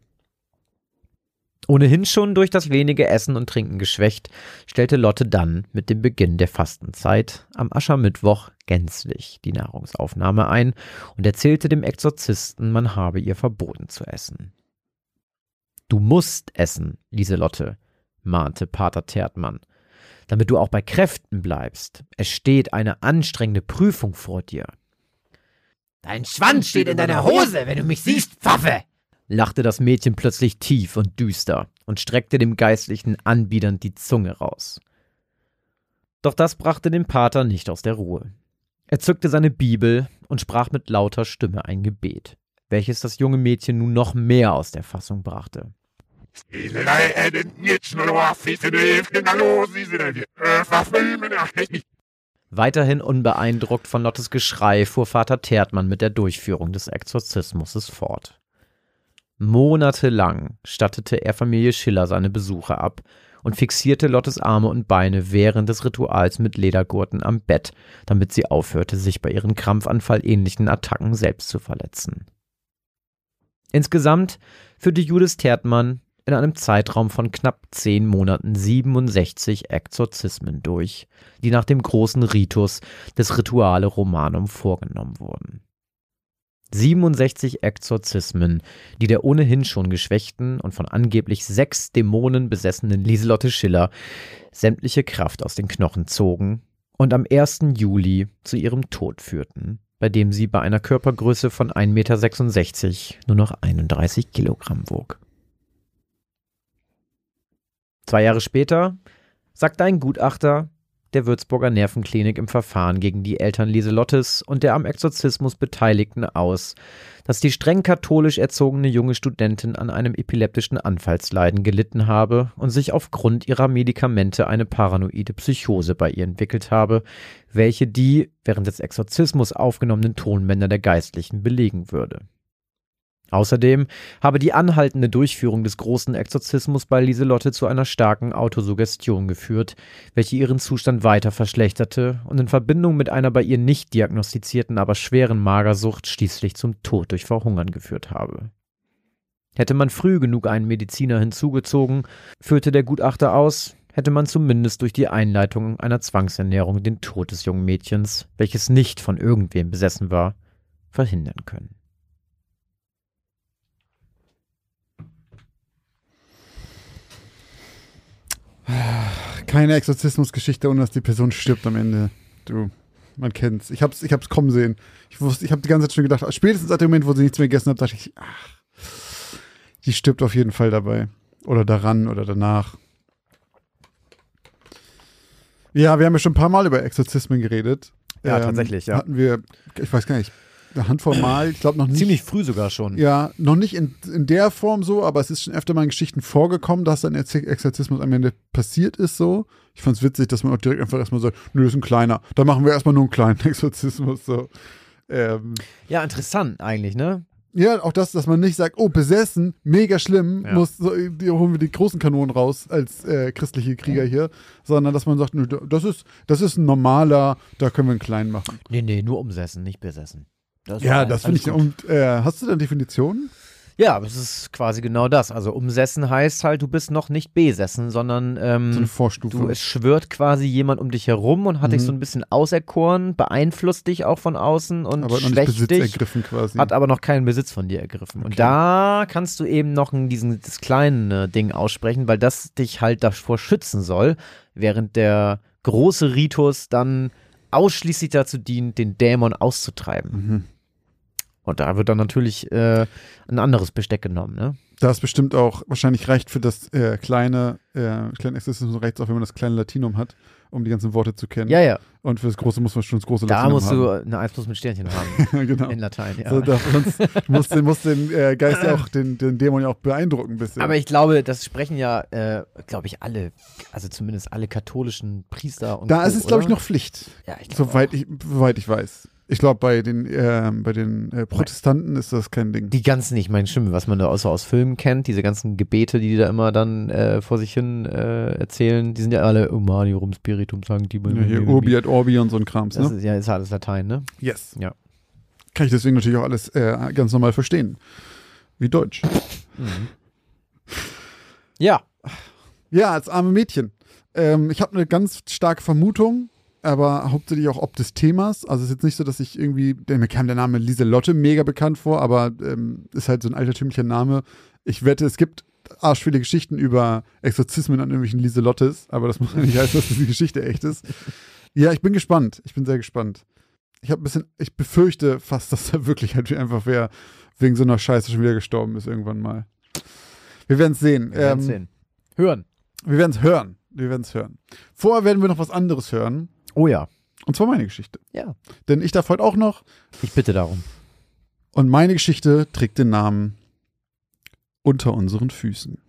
Ohnehin schon durch das wenige Essen und Trinken geschwächt, stellte Lotte dann mit dem Beginn der Fastenzeit am Aschermittwoch gänzlich die Nahrungsaufnahme ein und erzählte dem Exorzisten, man habe ihr verboten zu essen. »Du musst essen, Lieselotte«, mahnte Pater Tertmann, »damit du auch bei Kräften bleibst. Es steht eine anstrengende Prüfung vor dir.« »Dein Schwanz steht in deiner Hose, wenn du mich siehst, Pfaffe!« lachte das Mädchen plötzlich tief und düster und streckte dem Geistlichen anbiedernd die Zunge raus. Doch das brachte den Pater nicht aus der Ruhe. Er zückte seine Bibel und sprach mit lauter Stimme ein Gebet, welches das junge Mädchen nun noch mehr aus der Fassung brachte. Weiterhin unbeeindruckt von Lottes Geschrei fuhr Vater Tertmann mit der Durchführung des Exorzismus fort. Monatelang stattete er Familie Schiller seine Besuche ab und fixierte Lottes Arme und Beine während des Rituals mit Ledergurten am Bett, damit sie aufhörte, sich bei ihren krampfanfallähnlichen Attacken selbst zu verletzen. Insgesamt führte Judes Tertmann in einem Zeitraum von knapp zehn Monaten siebenundsechzig Exorzismen durch, die nach dem großen Ritus des Rituale Romanum vorgenommen wurden. siebenundsechzig Exorzismen, die der ohnehin schon geschwächten und von angeblich sechs Dämonen besessenen Lieselotte Schiller sämtliche Kraft aus den Knochen zogen und am ersten Juli zu ihrem Tod führten, bei dem sie bei einer Körpergröße von ein Meter sechsundsechzig nur noch einunddreißig Kilogramm wog. Zwei Jahre später sagte ein Gutachter der Würzburger Nervenklinik im Verfahren gegen die Eltern Lieselottes und der am Exorzismus Beteiligten aus, dass die streng katholisch erzogene junge Studentin an einem epileptischen Anfallsleiden gelitten habe und sich aufgrund ihrer Medikamente eine paranoide Psychose bei ihr entwickelt habe, welche die während des Exorzismus aufgenommenen Tonbänder der Geistlichen belegen würde. Außerdem habe die anhaltende Durchführung des großen Exorzismus bei Lieselotte zu einer starken Autosuggestion geführt, welche ihren Zustand weiter verschlechterte und in Verbindung mit einer bei ihr nicht diagnostizierten, aber schweren Magersucht schließlich zum Tod durch Verhungern geführt habe. Hätte man früh genug einen Mediziner hinzugezogen, führte der Gutachter aus, hätte man zumindest durch die Einleitung einer Zwangsernährung den Tod des jungen Mädchens, welches nicht von irgendwem besessen war, verhindern können. Keine Exorzismusgeschichte, ohne dass die Person stirbt am Ende. Du, man kennt's. Ich hab's, ich hab's kommen sehen. Ich wusste, ich hab die ganze Zeit schon gedacht, spätestens seit dem Moment, wo sie nichts mehr gegessen hat, dachte ich, ach, die stirbt auf jeden Fall dabei. Oder daran oder danach. Ja, wir haben ja schon ein paar Mal über Exorzismen geredet. Ja, ähm, tatsächlich, ja. Hatten wir, ich weiß gar nicht, eine Handvoll Mal, ich glaube noch nicht. Ziemlich früh sogar schon. Ja, noch nicht in, in der Form so, aber es ist schon öfter mal in Geschichten vorgekommen, dass ein Ex- Exorzismus am Ende passiert ist so. Ich fand's witzig, dass man auch direkt einfach erstmal sagt, nö, das ist ein kleiner. Dann machen wir erstmal nur einen kleinen Exorzismus so. Ähm, Ja, interessant eigentlich, ne? ja, auch das, dass man nicht sagt, oh, besessen, mega schlimm, Ja. muss, so, die holen wir die großen Kanonen raus als äh, christliche Krieger hier, sondern dass man sagt, nö, das ist, das ist ein normaler, da können wir einen kleinen machen. Nee, nee, nur umsessen, nicht besessen. Das Ja, war das alles finde ich. gut. Und äh, hast du da Definitionen? Ja, aber es ist quasi genau das. Also umsessen heißt halt, du bist noch nicht besessen, sondern ähm, So eine Vorstufe. du, es schwört quasi jemand um dich herum und hat Mhm. dich so ein bisschen auserkoren, beeinflusst dich auch von außen und aber noch nicht schwächt Besitz dich, ergriffen quasi. hat aber noch keinen Besitz von dir ergriffen. Und Okay. da kannst du eben noch ein, diesen, das kleine Ding aussprechen, weil das dich halt davor schützen soll, während der große Ritus dann ausschließlich dazu dient, den Dämon auszutreiben. Mhm. Und da wird dann natürlich äh, ein anderes Besteck genommen, ne? Da ist bestimmt auch, wahrscheinlich reicht für das äh, kleine, äh, kleine Exorzismus reicht es auch, wenn man das kleine Latinum hat, um die ganzen Worte zu kennen. Ja, ja. Und für das große muss man schon das große Da Latinum musst haben. du eine eins plus mit Sternchen haben. genau. In Latein, ja. So, da, sonst muss den, muss den äh, Geist ja auch, den, den Dämon ja auch beeindrucken ein bisschen. Aber ich glaube, das sprechen ja, äh, glaube ich, alle, also zumindest alle katholischen Priester und da Co, ist es, glaube ich, oder? noch Pflicht. Ja, ich glaube Soweit ich, soweit ich weiß. Ich glaube, bei den, äh, bei den äh, Protestanten ist das kein Ding. Die ganzen, ich meine, stimmt, was man da außer aus Filmen kennt, diese ganzen Gebete, die die da immer dann äh, vor sich hin äh, erzählen, die sind ja alle Humanium Spiritum Sancti. Ja, hier Urbi et Orbi und so ein Krams, Das ne? ist ja ist alles Latein, ne? Yes. Ja. Kann ich deswegen natürlich auch alles äh, ganz normal verstehen. Wie Deutsch. Ja. Ja, als arme Mädchen. Ähm, ich habe eine ganz starke Vermutung, aber hauptsächlich auch ob des Themas. Also es ist jetzt nicht so, dass ich irgendwie, denn mir kam der Name Lieselotte mega bekannt vor, aber ähm, ist halt so ein altertümlicher Name. Ich wette, es gibt arsch viele Geschichten über Exorzismen an irgendwelchen Lieselottes, aber das muss ja nicht heißen, dass diese Geschichte echt ist. Ja, ich bin gespannt. Ich bin sehr gespannt. Ich habe ein bisschen, ich befürchte fast, dass da wirklich halt einfach wer wegen so einer Scheiße schon wieder gestorben ist irgendwann mal. Wir werden es sehen. Wir werden's Ähm, sehen. Hören. Wir werden es hören. Wir werden es hören. Vorher werden wir noch was anderes hören. Oh ja. Und zwar meine Geschichte. Ja. Denn ich darf heute auch noch. Ich bitte darum. Und meine Geschichte trägt den Namen Unter unseren Füßen.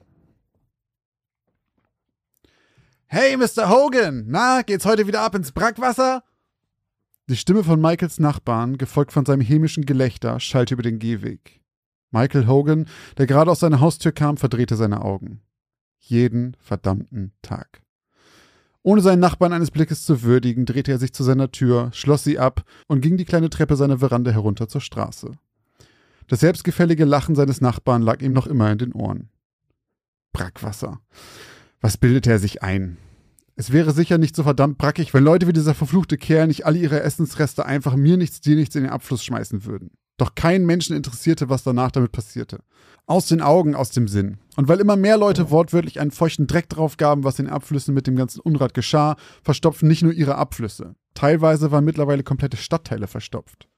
Hey, Mister Hogan! Na, geht's heute wieder ab ins Brackwasser? Die Stimme von Michaels Nachbarn, gefolgt von seinem hämischen Gelächter, schallte über den Gehweg. Michael Hogan, der gerade aus seiner Haustür kam, verdrehte seine Augen. Jeden verdammten Tag. Ohne seinen Nachbarn eines Blickes zu würdigen, drehte er sich zu seiner Tür, schloss sie ab und ging die kleine Treppe seiner Veranda herunter zur Straße. Das selbstgefällige Lachen seines Nachbarn lag ihm noch immer in den Ohren. Brackwasser. Was bildete er sich ein? Es wäre sicher nicht so verdammt brackig, wenn Leute wie dieser verfluchte Kerl nicht alle ihre Essensreste einfach mir nichts, dir nichts in den Abfluss schmeißen würden. Doch keinen Menschen interessierte, was danach damit passierte. Aus den Augen, aus dem Sinn. Und weil immer mehr Leute wortwörtlich einen feuchten Dreck drauf gaben, was in den Abflüssen mit dem ganzen Unrat geschah, verstopften nicht nur ihre Abflüsse. Teilweise waren mittlerweile komplette Stadtteile verstopft.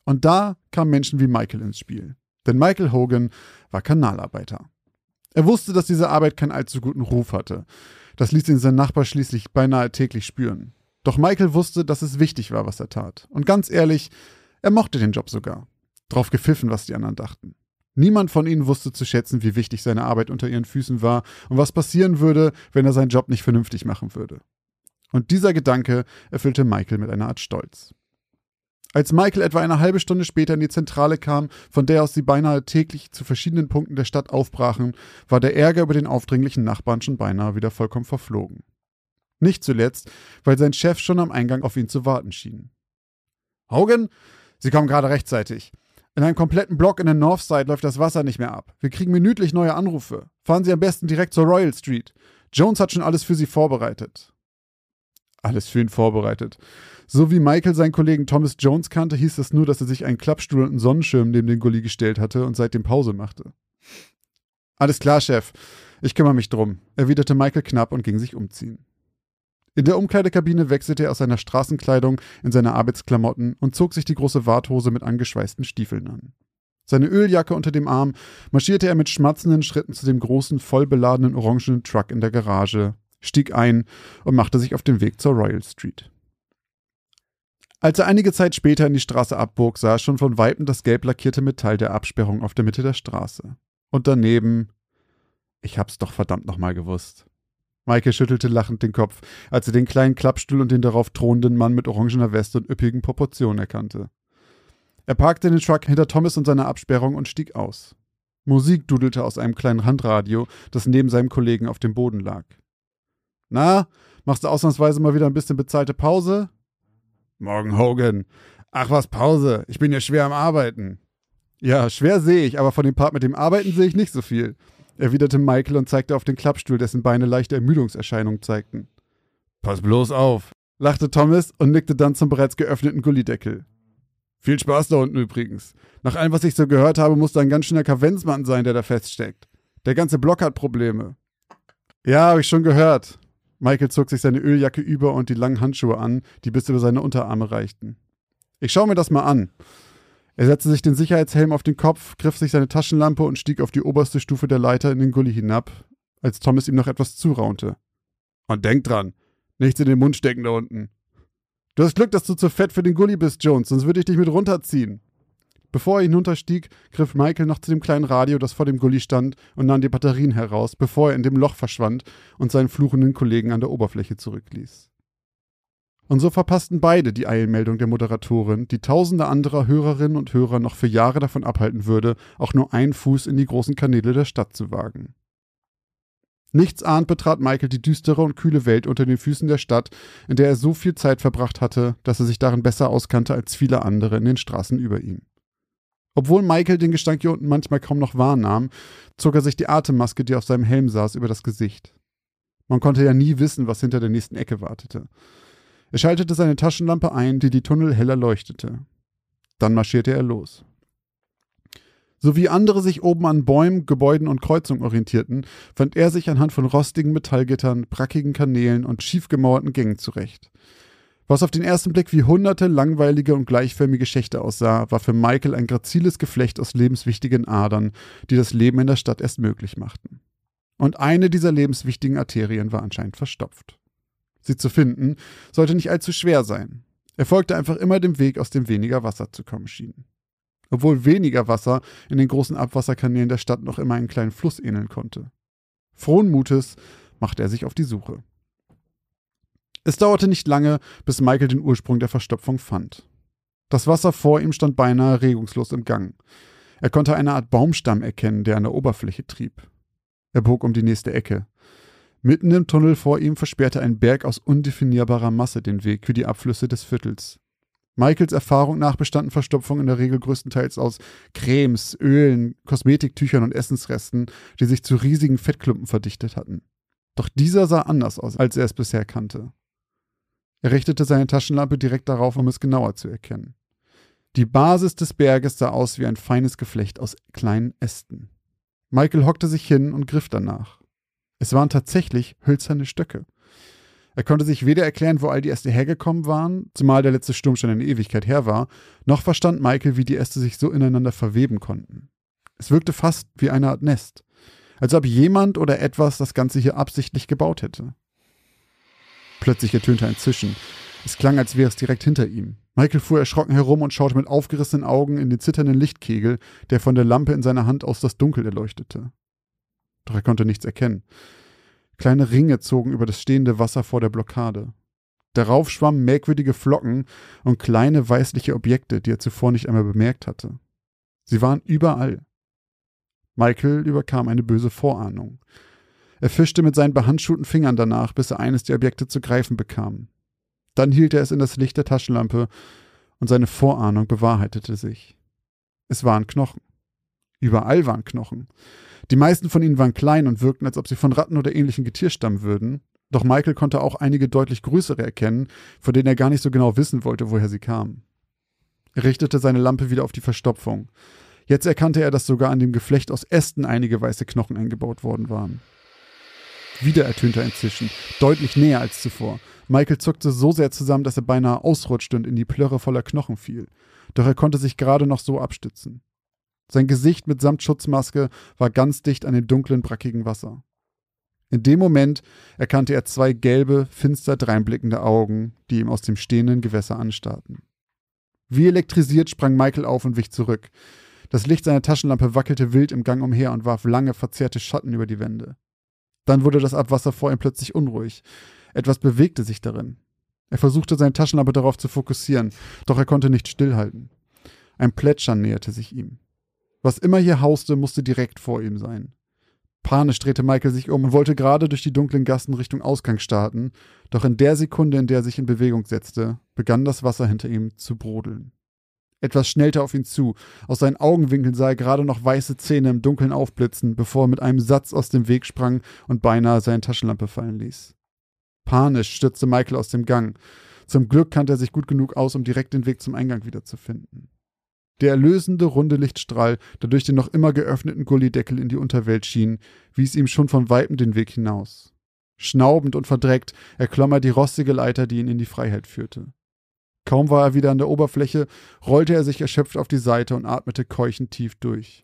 Und da kamen Menschen wie Michael ins Spiel. Denn Michael Hogan war Kanalarbeiter. Er wusste, dass diese Arbeit keinen allzu guten Ruf hatte. Das ließ ihn sein Nachbar schließlich beinahe täglich spüren. Doch Michael wusste, dass es wichtig war, was er tat. Und ganz ehrlich, er mochte den Job sogar. Drauf gepfiffen, was die anderen dachten. Niemand von ihnen wusste zu schätzen, wie wichtig seine Arbeit unter ihren Füßen war und was passieren würde, wenn er seinen Job nicht vernünftig machen würde. Und dieser Gedanke erfüllte Michael mit einer Art Stolz. Als Michael etwa eine halbe Stunde später in die Zentrale kam, von der aus sie beinahe täglich zu verschiedenen Punkten der Stadt aufbrachen, war der Ärger über den aufdringlichen Nachbarn schon beinahe wieder vollkommen verflogen. Nicht zuletzt, weil sein Chef schon am Eingang auf ihn zu warten schien. »Hogan, Sie kommen gerade rechtzeitig. In einem kompletten Block in der Northside läuft das Wasser nicht mehr ab. Wir kriegen minütlich neue Anrufe. Fahren Sie am besten direkt zur Royal Street. Jones hat schon alles für Sie vorbereitet.« Alles für ihn vorbereitet. So wie Michael seinen Kollegen Thomas Jones kannte, hieß es nur, dass er sich einen Klappstuhl und einen Sonnenschirm neben den Gully gestellt hatte und seitdem Pause machte. »Alles klar, Chef. Ich kümmere mich drum«, erwiderte Michael knapp und ging sich umziehen. In der Umkleidekabine wechselte er aus seiner Straßenkleidung in seine Arbeitsklamotten und zog sich die große Warthose mit angeschweißten Stiefeln an. Seine Öljacke unter dem Arm marschierte er mit schmatzenden Schritten zu dem großen, vollbeladenen orangenen Truck in der Garage, stieg ein und machte sich auf den Weg zur Royal Street. Als er einige Zeit später in die Straße abbog, sah er schon von Weitem das gelb lackierte Metall der Absperrung auf der Mitte der Straße. Und daneben, ich hab's doch verdammt nochmal gewusst. Michael schüttelte lachend den Kopf, als er den kleinen Klappstuhl und den darauf thronenden Mann mit orangener Weste und üppigen Proportionen erkannte. Er parkte den Truck hinter Thomas und seiner Absperrung und stieg aus. Musik dudelte aus einem kleinen Handradio, das neben seinem Kollegen auf dem Boden lag. »Na, machst du ausnahmsweise mal wieder ein bisschen bezahlte Pause?« »Morgen, Hogan. Ach was, Pause. Ich bin ja schwer am Arbeiten.« »Ja, schwer sehe ich, aber von dem Part mit dem Arbeiten sehe ich nicht so viel«, erwiderte Michael und zeigte auf den Klappstuhl, dessen Beine leichte Ermüdungserscheinungen zeigten. »Pass bloß auf«, lachte Thomas und nickte dann zum bereits geöffneten Gullydeckel. »Viel Spaß da unten übrigens. Nach allem, was ich so gehört habe, muss da ein ganz schöner Kavenzmann sein, der da feststeckt. Der ganze Block hat Probleme.« »Ja, habe ich schon gehört.« Michael zog sich seine Öljacke über und die langen Handschuhe an, die bis über seine Unterarme reichten. »Ich schaue mir das mal an.« Er setzte sich den Sicherheitshelm auf den Kopf, griff sich seine Taschenlampe und stieg auf die oberste Stufe der Leiter in den Gully hinab, als Thomas ihm noch etwas zuraunte. »Und denk dran, nichts in den Mund stecken da unten.« »Du hast Glück, dass du zu fett für den Gully bist, Jones, sonst würde ich dich mit runterziehen.« Bevor er hinunterstieg, griff Michael noch zu dem kleinen Radio, das vor dem Gully stand, und nahm die Batterien heraus, bevor er in dem Loch verschwand und seinen fluchenden Kollegen an der Oberfläche zurückließ. Und so verpassten beide die Eilmeldung der Moderatorin, die tausende anderer Hörerinnen und Hörer noch für Jahre davon abhalten würde, auch nur einen Fuß in die großen Kanäle der Stadt zu wagen. Nichtsahnd betrat Michael die düstere und kühle Welt unter den Füßen der Stadt, in der er so viel Zeit verbracht hatte, dass er sich darin besser auskannte als viele andere in den Straßen über ihm. Obwohl Michael den Gestank hier unten manchmal kaum noch wahrnahm, zog er sich die Atemmaske, die auf seinem Helm saß, über das Gesicht. Man konnte ja nie wissen, was hinter der nächsten Ecke wartete. Er schaltete seine Taschenlampe ein, die die Tunnel heller leuchtete. Dann marschierte er los. So wie andere sich oben an Bäumen, Gebäuden und Kreuzungen orientierten, fand er sich anhand von rostigen Metallgittern, brackigen Kanälen und schief gemauerten Gängen zurecht. Was auf den ersten Blick wie hunderte langweilige und gleichförmige Schächte aussah, war für Michael ein graziles Geflecht aus lebenswichtigen Adern, die das Leben in der Stadt erst möglich machten. Und eine dieser lebenswichtigen Arterien war anscheinend verstopft. Sie zu finden, sollte nicht allzu schwer sein. Er folgte einfach immer dem Weg, aus dem weniger Wasser zu kommen schien. Obwohl weniger Wasser in den großen Abwasserkanälen der Stadt noch immer einen kleinen Fluss ähneln konnte. Frohen Mutes machte er sich auf die Suche. Es dauerte nicht lange, bis Michael den Ursprung der Verstopfung fand. Das Wasser vor ihm stand beinahe regungslos im Gang. Er konnte eine Art Baumstamm erkennen, der an der Oberfläche trieb. Er bog um die nächste Ecke. Mitten im Tunnel vor ihm versperrte ein Berg aus undefinierbarer Masse den Weg für die Abflüsse des Viertels. Michaels Erfahrung nach bestanden Verstopfungen in der Regel größtenteils aus Cremes, Ölen, Kosmetiktüchern und Essensresten, die sich zu riesigen Fettklumpen verdichtet hatten. Doch dieser sah anders aus, als er es bisher kannte. Er richtete seine Taschenlampe direkt darauf, um es genauer zu erkennen. Die Basis des Berges sah aus wie ein feines Geflecht aus kleinen Ästen. Michael hockte sich hin und griff danach. Es waren tatsächlich hölzerne Stöcke. Er konnte sich weder erklären, wo all die Äste hergekommen waren, zumal der letzte Sturm schon eine Ewigkeit her war, noch verstand Michael, wie die Äste sich so ineinander verweben konnten. Es wirkte fast wie eine Art Nest, als ob jemand oder etwas das Ganze hier absichtlich gebaut hätte. Plötzlich ertönte ein Zischen. Es klang, als wäre es direkt hinter ihm. Michael fuhr erschrocken herum und schaute mit aufgerissenen Augen in den zitternden Lichtkegel, der von der Lampe in seiner Hand aus das Dunkel erleuchtete. Doch er konnte nichts erkennen. Kleine Ringe zogen über das stehende Wasser vor der Blockade. Darauf schwammen merkwürdige Flocken und kleine weißliche Objekte, die er zuvor nicht einmal bemerkt hatte. Sie waren überall. Michael überkam eine böse Vorahnung. Er fischte mit seinen behandschuhten Fingern danach, bis er eines der Objekte zu greifen bekam. Dann hielt er es in das Licht der Taschenlampe und seine Vorahnung bewahrheitete sich. Es waren Knochen. Überall waren Knochen. Die meisten von ihnen waren klein und wirkten, als ob sie von Ratten oder ähnlichen Getier stammen würden. Doch Michael konnte auch einige deutlich größere erkennen, von denen er gar nicht so genau wissen wollte, woher sie kamen. Er richtete seine Lampe wieder auf die Verstopfung. Jetzt erkannte er, dass sogar an dem Geflecht aus Ästen einige weiße Knochen eingebaut worden waren. Wieder ertönte ein Zischen, deutlich näher als zuvor. Michael zuckte so sehr zusammen, dass er beinahe ausrutschte und in die Plörre voller Knochen fiel. Doch er konnte sich gerade noch so abstützen. Sein Gesicht mitsamt Schutzmaske war ganz dicht an dem dunklen, brackigen Wasser. In dem Moment erkannte er zwei gelbe, finster dreinblickende Augen, die ihm aus dem stehenden Gewässer anstarrten. Wie elektrisiert sprang Michael auf und wich zurück. Das Licht seiner Taschenlampe wackelte wild im Gang umher und warf lange, verzerrte Schatten über die Wände. Dann wurde das Abwasser vor ihm plötzlich unruhig. Etwas bewegte sich darin. Er versuchte, seine Taschenlampe darauf zu fokussieren, doch er konnte nicht stillhalten. Ein Plätschern näherte sich ihm. Was immer hier hauste, musste direkt vor ihm sein. Panisch drehte Michael sich um und wollte gerade durch die dunklen Gassen Richtung Ausgang starten, doch in der Sekunde, in der er sich in Bewegung setzte, begann das Wasser hinter ihm zu brodeln. Etwas schnellte auf ihn zu. Aus seinen Augenwinkeln sah er gerade noch weiße Zähne im Dunkeln aufblitzen, bevor er mit einem Satz aus dem Weg sprang und beinahe seine Taschenlampe fallen ließ. Panisch stürzte Michael aus dem Gang. Zum Glück kannte er sich gut genug aus, um direkt den Weg zum Eingang wiederzufinden. Der erlösende, runde Lichtstrahl, der durch den noch immer geöffneten Gullideckel in die Unterwelt schien, wies ihm schon von Weitem den Weg hinaus. Schnaubend und verdreckt erklomm er die rostige Leiter, die ihn in die Freiheit führte. Kaum war er wieder an der Oberfläche, rollte er sich erschöpft auf die Seite und atmete keuchend tief durch.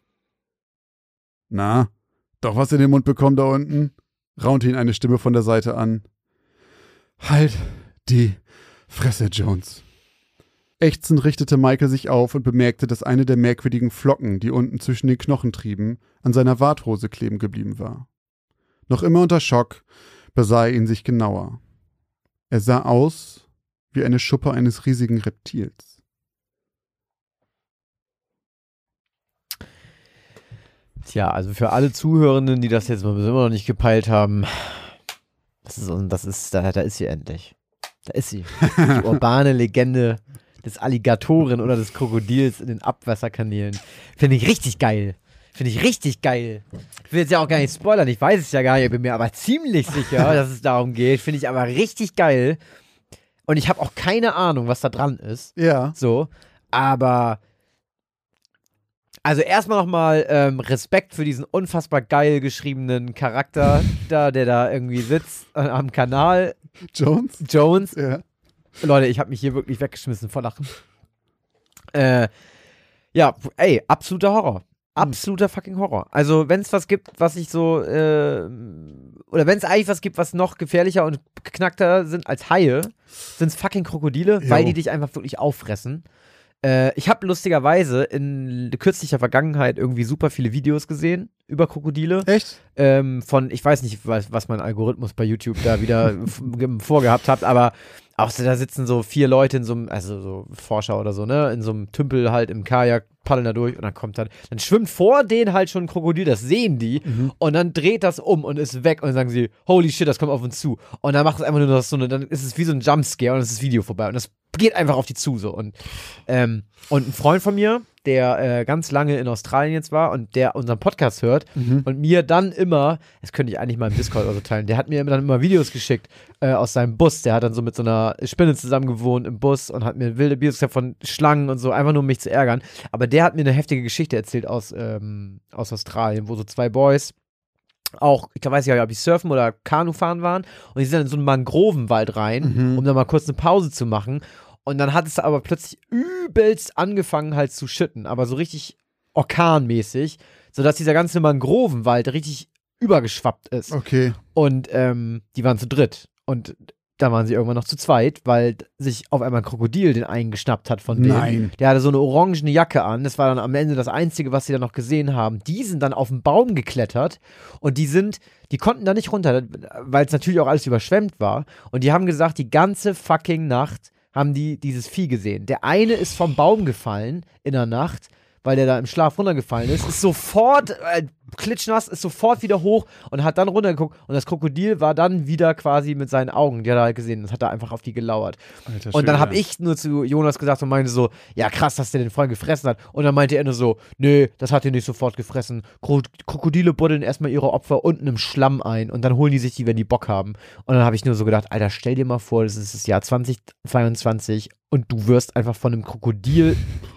»Na, doch was in den Mund bekommen da unten?« raunte ihn eine Stimme von der Seite an. »Halt die Fresse, Jones!« Ächzend richtete Michael sich auf und bemerkte, dass eine der merkwürdigen Flocken, die unten zwischen den Knochen trieben, an seiner Warthose kleben geblieben war. Noch immer unter Schock besah er ihn sich genauer. Er sah aus wie eine Schuppe eines riesigen Reptils. Tja, also für alle Zuhörenden, die das jetzt immer noch nicht gepeilt haben, das ist, das ist, da, da ist sie endlich. Da ist sie. Die urbane Legende des Alligatoren oder des Krokodils in den Abwasserkanälen. Finde ich richtig geil. Finde ich richtig geil. Ich will jetzt ja auch gar nicht spoilern, ich weiß es ja gar nicht, ich bin mir aber ziemlich sicher, dass es darum geht. Finde ich aber richtig geil. Und ich habe auch keine Ahnung, was da dran ist. Ja. So, aber also erstmal nochmal ähm, Respekt für diesen unfassbar geil geschriebenen Charakter da, der da irgendwie sitzt äh, am Kanal. Jones? Jones. Ja. Leute, ich habe mich hier wirklich weggeschmissen vor Lachen. Äh, ja, ey, absoluter Horror. Absoluter fucking Horror. Also, wenn es was gibt, was ich so, äh, oder wenn es eigentlich was gibt, was noch gefährlicher und geknackter sind als Haie, sind es fucking Krokodile, Jo. weil die dich einfach wirklich auffressen. Äh, ich habe lustigerweise in kürzlicher Vergangenheit irgendwie super viele Videos gesehen über Krokodile. Echt? Ähm, von, ich weiß nicht, was, was mein Algorithmus bei YouTube da wieder f- vorgehabt hat, aber auch so, da sitzen so vier Leute in so einem, also so Forscher oder so, ne, in so einem Tümpel halt im Kajak, paddeln da durch und dann kommt dann, dann schwimmt vor denen halt schon ein Krokodil, das sehen die Mhm. und dann dreht das um und ist weg und dann sagen sie, holy shit, das kommt auf uns zu. Und dann macht es einfach nur das so eine, dann ist es wie so ein Jumpscare und dann ist das Video vorbei und das geht einfach auf die zu so. Und, ähm, und ein Freund von mir, der äh, ganz lange in Australien jetzt war und der unseren Podcast hört Mhm. und mir dann immer, das könnte ich eigentlich mal im Discord oder so teilen, der hat mir dann immer Videos geschickt äh, aus seinem Bus, der hat dann so mit so einer Spinne zusammen gewohnt im Bus und hat mir wilde Videos gesagt von Schlangen und so, einfach nur um mich zu ärgern. Aber der hat mir eine heftige Geschichte erzählt aus, ähm, aus Australien, wo so zwei Boys auch, ich weiß ja, ob die surfen oder Kanufahren waren und die sind dann in so einen Mangrovenwald rein, Mhm. um dann mal kurz eine Pause zu machen und dann hat es aber plötzlich übelst angefangen halt zu schütten, aber so richtig orkanmäßig, sodass dieser ganze Mangrovenwald richtig übergeschwappt ist. Okay. Und ähm, die waren zu dritt. Und da waren sie irgendwann noch zu zweit, weil sich auf einmal ein Krokodil den einen geschnappt hat von denen. Nein. Der hatte so eine orangene Jacke an. Das war dann am Ende das Einzige, was sie dann noch gesehen haben. Die sind dann auf den Baum geklettert und die sind, die konnten da nicht runter, weil es natürlich auch alles überschwemmt war. Und die haben gesagt, die ganze fucking Nacht haben die dieses Vieh gesehen. Der eine ist vom Baum gefallen in der Nacht, weil der da im Schlaf runtergefallen ist, ist sofort, äh, klitschnass, ist sofort wieder hoch und hat dann runtergeguckt und das Krokodil war dann wieder quasi mit seinen Augen, die hat er halt gesehen, das hat er einfach auf die gelauert. Alter Und dann Schwede. habe ich nur zu Jonas gesagt und meinte so, ja krass, dass der den vorhin gefressen hat. Und dann meinte er nur so, nee, das hat er nicht sofort gefressen. Kro- Krokodile buddeln erstmal ihre Opfer unten im Schlamm ein und dann holen die sich die, wenn die Bock haben. Und dann habe ich nur so gedacht, Alter, stell dir mal vor, das ist das Jahr zwanzig zweiundzwanzig und du wirst einfach von einem Krokodil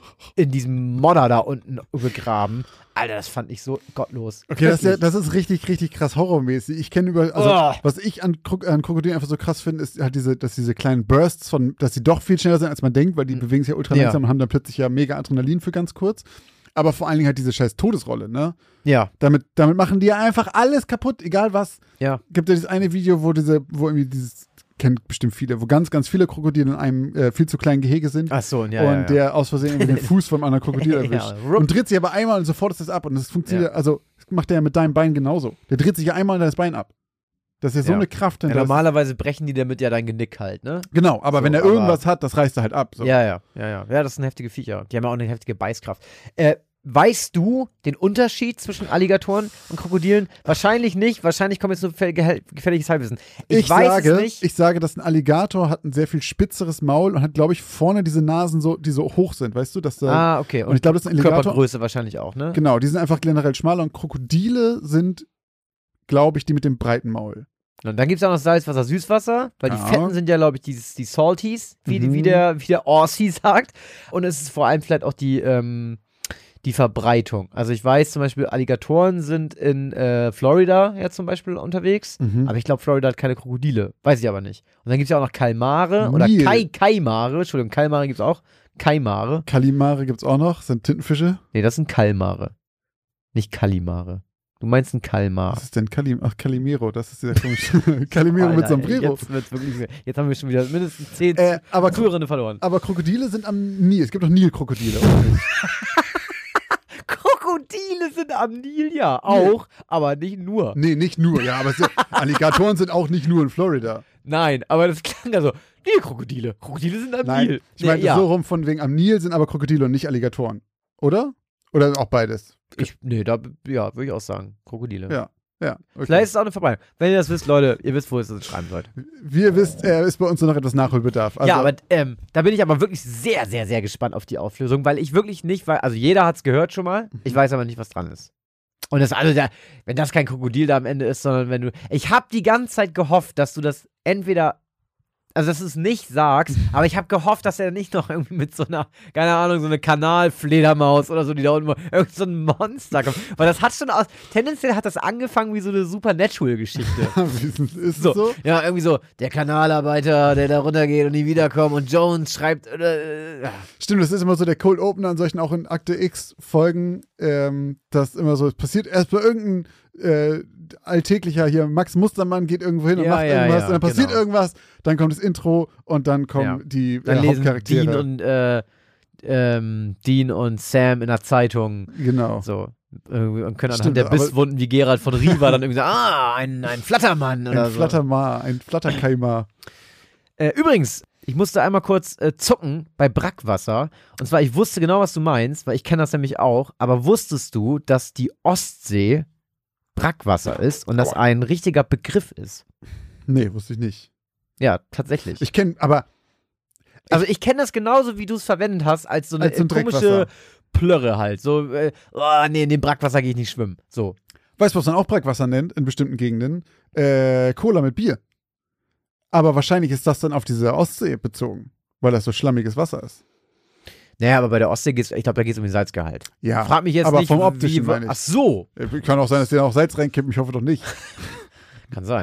in diesem Modder da unten begraben. Alter, das fand ich so gottlos. Okay, das ist, ja, Wirklich. das ist richtig, richtig krass horrormäßig. Ich kenne über, also Oh. was ich an, Krok an Krokodilen einfach so krass finde, ist halt diese, dass diese kleinen Bursts von, dass sie doch viel schneller sind, als man denkt, weil die bewegen sich ja ultra Ja. langsam und haben dann plötzlich ja mega Adrenalin für ganz kurz. Aber vor allen Dingen halt diese scheiß Todesrolle, ne? Ja, Damit, damit machen die ja einfach alles kaputt, egal was. ja. Gibt ja dieses eine Video, wo diese, wo irgendwie dieses, kennt bestimmt viele, wo ganz, ganz viele Krokodile in einem äh, viel zu kleinen Gehege sind. Ach so, ja, und ja, ja. der aus Versehen irgendwie den Fuß vom anderen Krokodil Ja, erwischt. rupp. Und dreht sich aber einmal und sofort ist das ab. Und das funktioniert, Ja. also das macht der ja mit deinem Bein genauso. Der dreht sich ja einmal und dann das Bein ab. Das ist ja so Ja. eine Kraft. Ja, hinter. normalerweise brechen die damit ja dein Genick halt, ne? Genau, aber So, wenn er aber- irgendwas hat, das reißt er halt ab. So. Ja, ja, ja, ja. Ja, das sind heftige Viecher. Die haben ja auch eine heftige Beißkraft. Äh, weißt du den Unterschied zwischen Alligatoren und Krokodilen? Wahrscheinlich nicht. Wahrscheinlich kommt jetzt nur gefäll- gefährliches Halbwissen. Ich, Ich, weiß sage, es nicht. ich sage, dass ein Alligator hat ein sehr viel spitzeres Maul und hat, glaube ich, vorne diese Nasen, so, die so hoch sind, weißt du? Dass da, ah, okay. und ich glaube, das ist ein Alligator. Körpergröße wahrscheinlich auch, ne? Genau, die sind einfach generell schmaler und Krokodile sind, glaube ich, die mit dem breiten Maul. Und dann gibt es auch noch Salzwasser, Süßwasser, weil die Ja. Fetten sind ja, glaube ich, dieses, die Salties, wie, die- Mhm. wie, der, wie der Aussie sagt. Und es ist vor allem vielleicht auch die, ähm, die Verbreitung. Also ich weiß zum Beispiel, Alligatoren sind in äh, Florida ja zum Beispiel unterwegs. Mhm. Aber ich glaube, Florida hat keine Krokodile. Weiß ich aber nicht. Und dann gibt es ja auch noch Kalmare oder Nil. Kai Kaimare. Entschuldigung, Kalmare gibt es auch. Kaimare. Kalimare gibt's auch noch, sind Tintenfische. Nee, das sind Kalmare. Nicht Kalimare. Du meinst ein Kalmar. Was ist denn Kalim? Ach, Calimero, das ist dieser komische. Calimero mit Alter, ey, Sombrero. Jetzt, wird's wirklich, jetzt haben wir schon wieder mindestens zehn Äh, aber, Zuhörende verloren. aber Krokodile sind am Nil. Es gibt doch Nilkrokodile, oder nicht? Krokodile sind am Nil, ja, auch, aber nicht nur. Nee, nicht nur. Ja, aber es ist, Alligatoren sind auch nicht nur in Florida. Nein, aber das klang ja so, nee, Krokodile. Krokodile sind am Nein, Nil. ich meine nee, ja. so rum von wegen, am Nil sind aber Krokodile und nicht Alligatoren. Oder? Oder auch beides? Ich, nee, da, ja, würde ich auch sagen, Krokodile. Ja. Ja, okay. Vielleicht ist es auch eine Verbreitung. Wenn ihr das wisst, Leute, ihr wisst, wo ihr es schreiben sollt. Wie ihr wisst, äh, ist bei uns nur noch etwas Nachholbedarf. Also, ja, aber ähm, da bin ich aber wirklich sehr, sehr, sehr gespannt auf die Auflösung, weil ich wirklich nicht weiß, also jeder hat es gehört schon mal, ich weiß aber nicht, was dran ist. Und das, also, da, wenn das kein Krokodil da am Ende ist, sondern wenn du, ich habe die ganze Zeit gehofft, dass du das entweder, also dass du es nicht sagst, aber ich habe gehofft, dass er nicht noch irgendwie mit so einer, keine Ahnung, so eine Kanalfledermaus oder so, die da unten mal, irgend so ein Monster kommt. Weil das hat schon aus, tendenziell hat das angefangen wie so eine Supernatural-Geschichte. wie ist es ist So, es so? ja, irgendwie so, der Kanalarbeiter, der da runtergeht und nie wiederkommt und Jones schreibt, äh, äh, Stimmt, das ist immer so der Cold Opener an solchen auch in Akte X-Folgen, ähm, dass immer so, es passiert erst bei irgendein äh, alltäglicher hier, Max Mustermann geht irgendwo hin und Ja, macht ja, irgendwas ja, und dann passiert genau. irgendwas, dann kommt das Intro und dann kommen Ja. die dann äh, lesen Hauptcharaktere. Dean und, äh, ähm, Dean und Sam in der Zeitung, genau. so, irgendwie und können anhand Stimmt, der aber- Bisswunden wie Gerald von Riva dann irgendwie sagen, ah, ein, ein Flattermann oder Ein so. Flattermar, ein Flatterkeimer. Äh, übrigens, ich musste einmal kurz äh, zucken bei Brackwasser. Und zwar, ich wusste genau, was du meinst, weil ich kenne das nämlich auch. Aber wusstest du, dass die Ostsee Brackwasser ist und das ein richtiger Begriff ist? Nee, wusste ich nicht. Ja, tatsächlich. Ich kenne, aber also ich kenne das genauso, wie du es verwendet hast, als so eine Als so ein äh, komische Dreckwasser. Plörre halt. So, äh, oh, nee, in dem Brackwasser gehe ich nicht schwimmen. So. weißt du, was man auch Brackwasser nennt in bestimmten Gegenden? Äh, Cola mit Bier. Aber wahrscheinlich ist das dann auf diese Ostsee bezogen, weil das so schlammiges Wasser ist. Naja, aber bei der Ostsee geht's, ich glaube, da geht es um den Salzgehalt. Ja, Frag mich jetzt aber nicht, vom wie- Optischen wie, meine ich. ach so, Kann auch sein, dass die da auch Salz reinkippen, ich hoffe doch nicht. kann sein.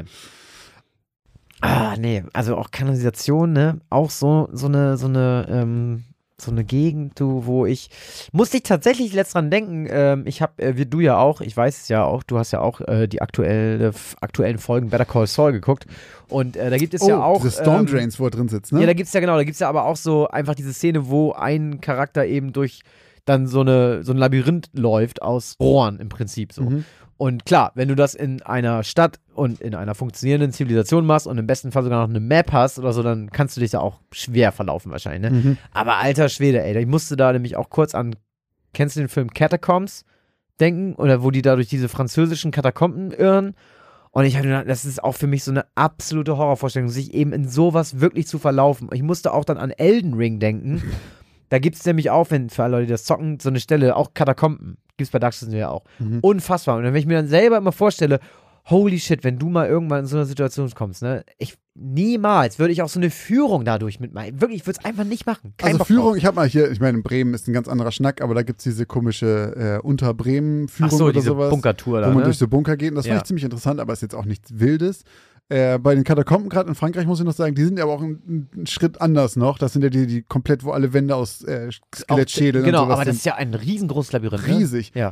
Ah, nee, also auch Kanalisation, ne, auch so, so eine, so eine, ähm, so eine Gegend, du, wo ich, musste ich tatsächlich letzt dran denken, ähm, ich habe, äh, wie du ja auch, ich weiß es ja auch, du hast ja auch äh, die aktuelle, f- aktuellen Folgen Better Call Saul geguckt und äh, da gibt es Oh, ja auch, diese Storm ähm, Drains, wo er drin sitzt, ne? ja, da gibt's ja genau, da gibt's ja aber auch so einfach diese Szene, wo ein Charakter eben durch dann so eine so ein Labyrinth läuft aus Rohren im Prinzip so. Mhm. Und klar, wenn du das in einer Stadt und in einer funktionierenden Zivilisation machst und im besten Fall sogar noch eine Map hast oder so, dann kannst du dich da auch schwer verlaufen wahrscheinlich, ne? Mhm. Aber alter Schwede, ey, ich musste da nämlich auch kurz an, kennst du den Film Catacombs denken? Oder wo die da durch diese französischen Katakomben irren? Und ich hatte gedacht, das ist auch für mich so eine absolute Horrorvorstellung, sich eben in sowas wirklich zu verlaufen. Ich musste auch dann an Elden Ring denken. Da gibt es nämlich auch, wenn für alle Leute, die das zocken, so eine Stelle, auch Katakomben. Gibt es bei Dark Souls ja auch. Mhm. Unfassbar. Und wenn ich mir dann selber immer vorstelle, holy shit, wenn du mal irgendwann in so eine Situation kommst, ne, ich, niemals würde ich auch so eine Führung dadurch mitmachen. Wirklich, ich würde es einfach nicht machen. Kein Also Bock Führung, drauf. ich habe mal hier, ich meine, in Bremen ist ein ganz anderer Schnack, aber da gibt es diese komische äh, Unter-Bremen-Führung Ach so, oder diese sowas. Bunkertour da, wo man ne? durch so Bunker geht. Und das Ja. fand ich ziemlich interessant, aber ist jetzt auch nichts Wildes. Äh, bei den Katakomben gerade in Frankreich muss ich noch sagen, die sind ja aber auch einen, einen Schritt anders noch. Das sind ja die, die komplett, wo alle Wände aus äh, Skelettschädeln Genau, und sowas aber das sind. ist ja ein riesengroßes Labyrinth. Riesig. Ne? Ja.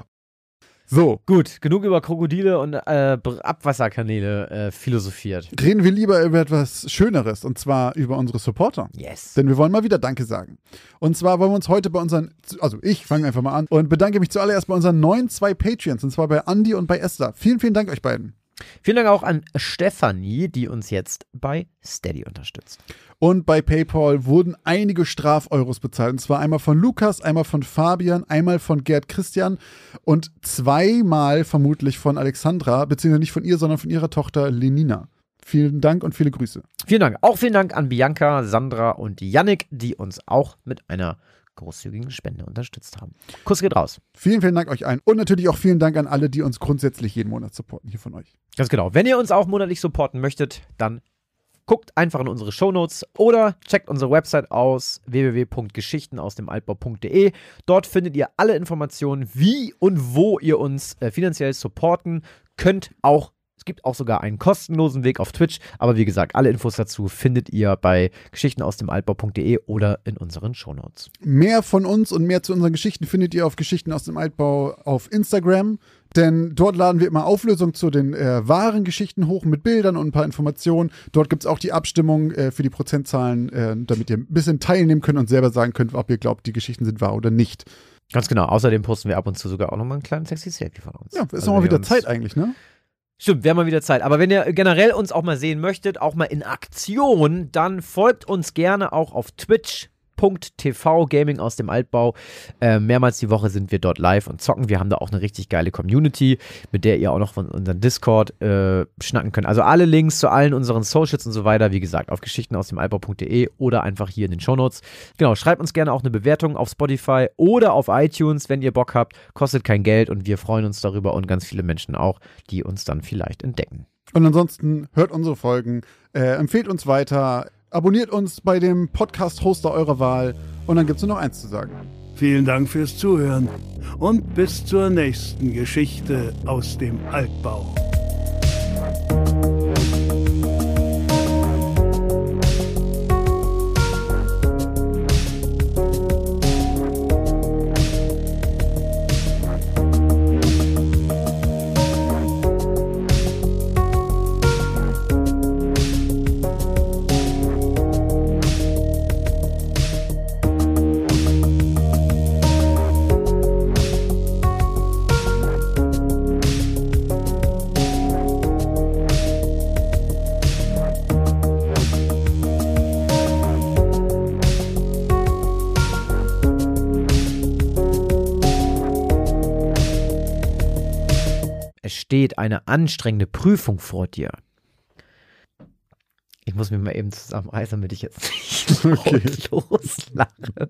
So, Gut, genug über Krokodile und äh, Br- Abwasserkanäle äh, philosophiert. reden wir lieber über etwas Schöneres, und zwar über unsere Supporter. Yes. Denn wir wollen mal wieder Danke sagen. Und zwar wollen wir uns heute bei unseren, also ich fange einfach mal an und bedanke mich zuallererst bei unseren neuen zwei Patreons, und zwar bei Andi und bei Esther. Vielen, vielen Dank euch beiden. Vielen Dank auch an Stefanie, die uns jetzt bei Steady unterstützt. Und bei PayPal wurden einige Strafeuros bezahlt. Und zwar einmal von Lukas, einmal von Fabian, einmal von Gerd Christian und zweimal vermutlich von Alexandra, beziehungsweise nicht von ihr, sondern von ihrer Tochter Lenina. Vielen Dank und viele Grüße. Vielen Dank. Auch vielen Dank an Bianca, Sandra und Yannick, die uns auch mit einer großzügigen Spende unterstützt haben. Kuss geht raus. Vielen, vielen Dank euch allen. Und natürlich auch vielen Dank an alle, die uns grundsätzlich jeden Monat supporten hier von euch. Ganz genau. Wenn ihr uns auch monatlich supporten möchtet, dann guckt einfach in unsere Shownotes oder checkt unsere Website aus, w w w punkt geschichten aus dem altbau punkt de. Dort findet ihr alle Informationen, wie und wo ihr uns äh, finanziell supporten könnt. Auch es gibt auch sogar einen kostenlosen Weg auf Twitch. Aber wie gesagt, alle Infos dazu findet ihr bei geschichten aus dem altbau punkt de oder in unseren Shownotes. Mehr von uns und mehr zu unseren Geschichten findet ihr auf Geschichten aus dem Altbau auf Instagram. Denn dort laden wir immer Auflösungen zu den äh, wahren Geschichten hoch mit Bildern und ein paar Informationen. Dort gibt es auch die Abstimmung äh, für die Prozentzahlen, äh, damit ihr ein bisschen teilnehmen könnt und selber sagen könnt, ob ihr glaubt, die Geschichten sind wahr oder nicht. Ganz genau. Außerdem posten wir ab und zu sogar auch nochmal einen kleinen sexy Selfie von uns. Ja, ist Also nochmal wenn ihr wieder uns- Zeit eigentlich, ne? Stimmt, wäre mal wieder Zeit. Aber wenn ihr generell uns auch mal sehen möchtet, auch mal in Aktion, dann folgt uns gerne auch auf Twitch punkt t v Gaming aus dem Altbau. Äh, mehrmals die Woche sind wir dort live und zocken. Wir haben da auch eine richtig geile Community, mit der ihr auch noch von unserem Discord äh, schnacken könnt. Also alle Links zu allen unseren Socials und so weiter, wie gesagt, auf geschichten aus dem altbau punkt de oder einfach hier in den Shownotes. Genau, schreibt uns gerne auch eine Bewertung auf Spotify oder auf iTunes, wenn ihr Bock habt. Kostet kein Geld und wir freuen uns darüber und ganz viele Menschen auch, die uns dann vielleicht entdecken. Und ansonsten hört unsere Folgen, äh, empfehlt uns weiter, abonniert uns bei dem Podcast-Hoster eurer Wahl und dann gibt es nur noch eins zu sagen. Vielen Dank fürs Zuhören und bis zur nächsten Geschichte aus dem Altbau. Es steht eine anstrengende Prüfung vor dir. Ich muss mich mal eben zusammenreißen, damit ich jetzt nicht Okay. laut loslache.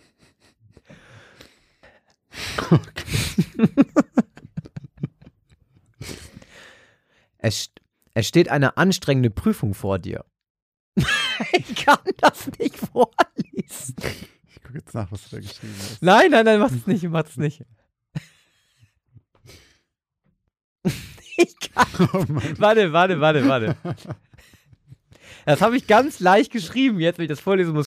es, es steht eine anstrengende Prüfung vor dir. Ich kann das nicht vorlesen. Ich gucke jetzt nach, was du da geschrieben hast. Nein, nein, nein, mach es nicht, mach es nicht. Ich kann. Oh Mann. Warte, warte, warte, warte. Das habe ich ganz leicht geschrieben, jetzt, wenn ich das vorlesen muss.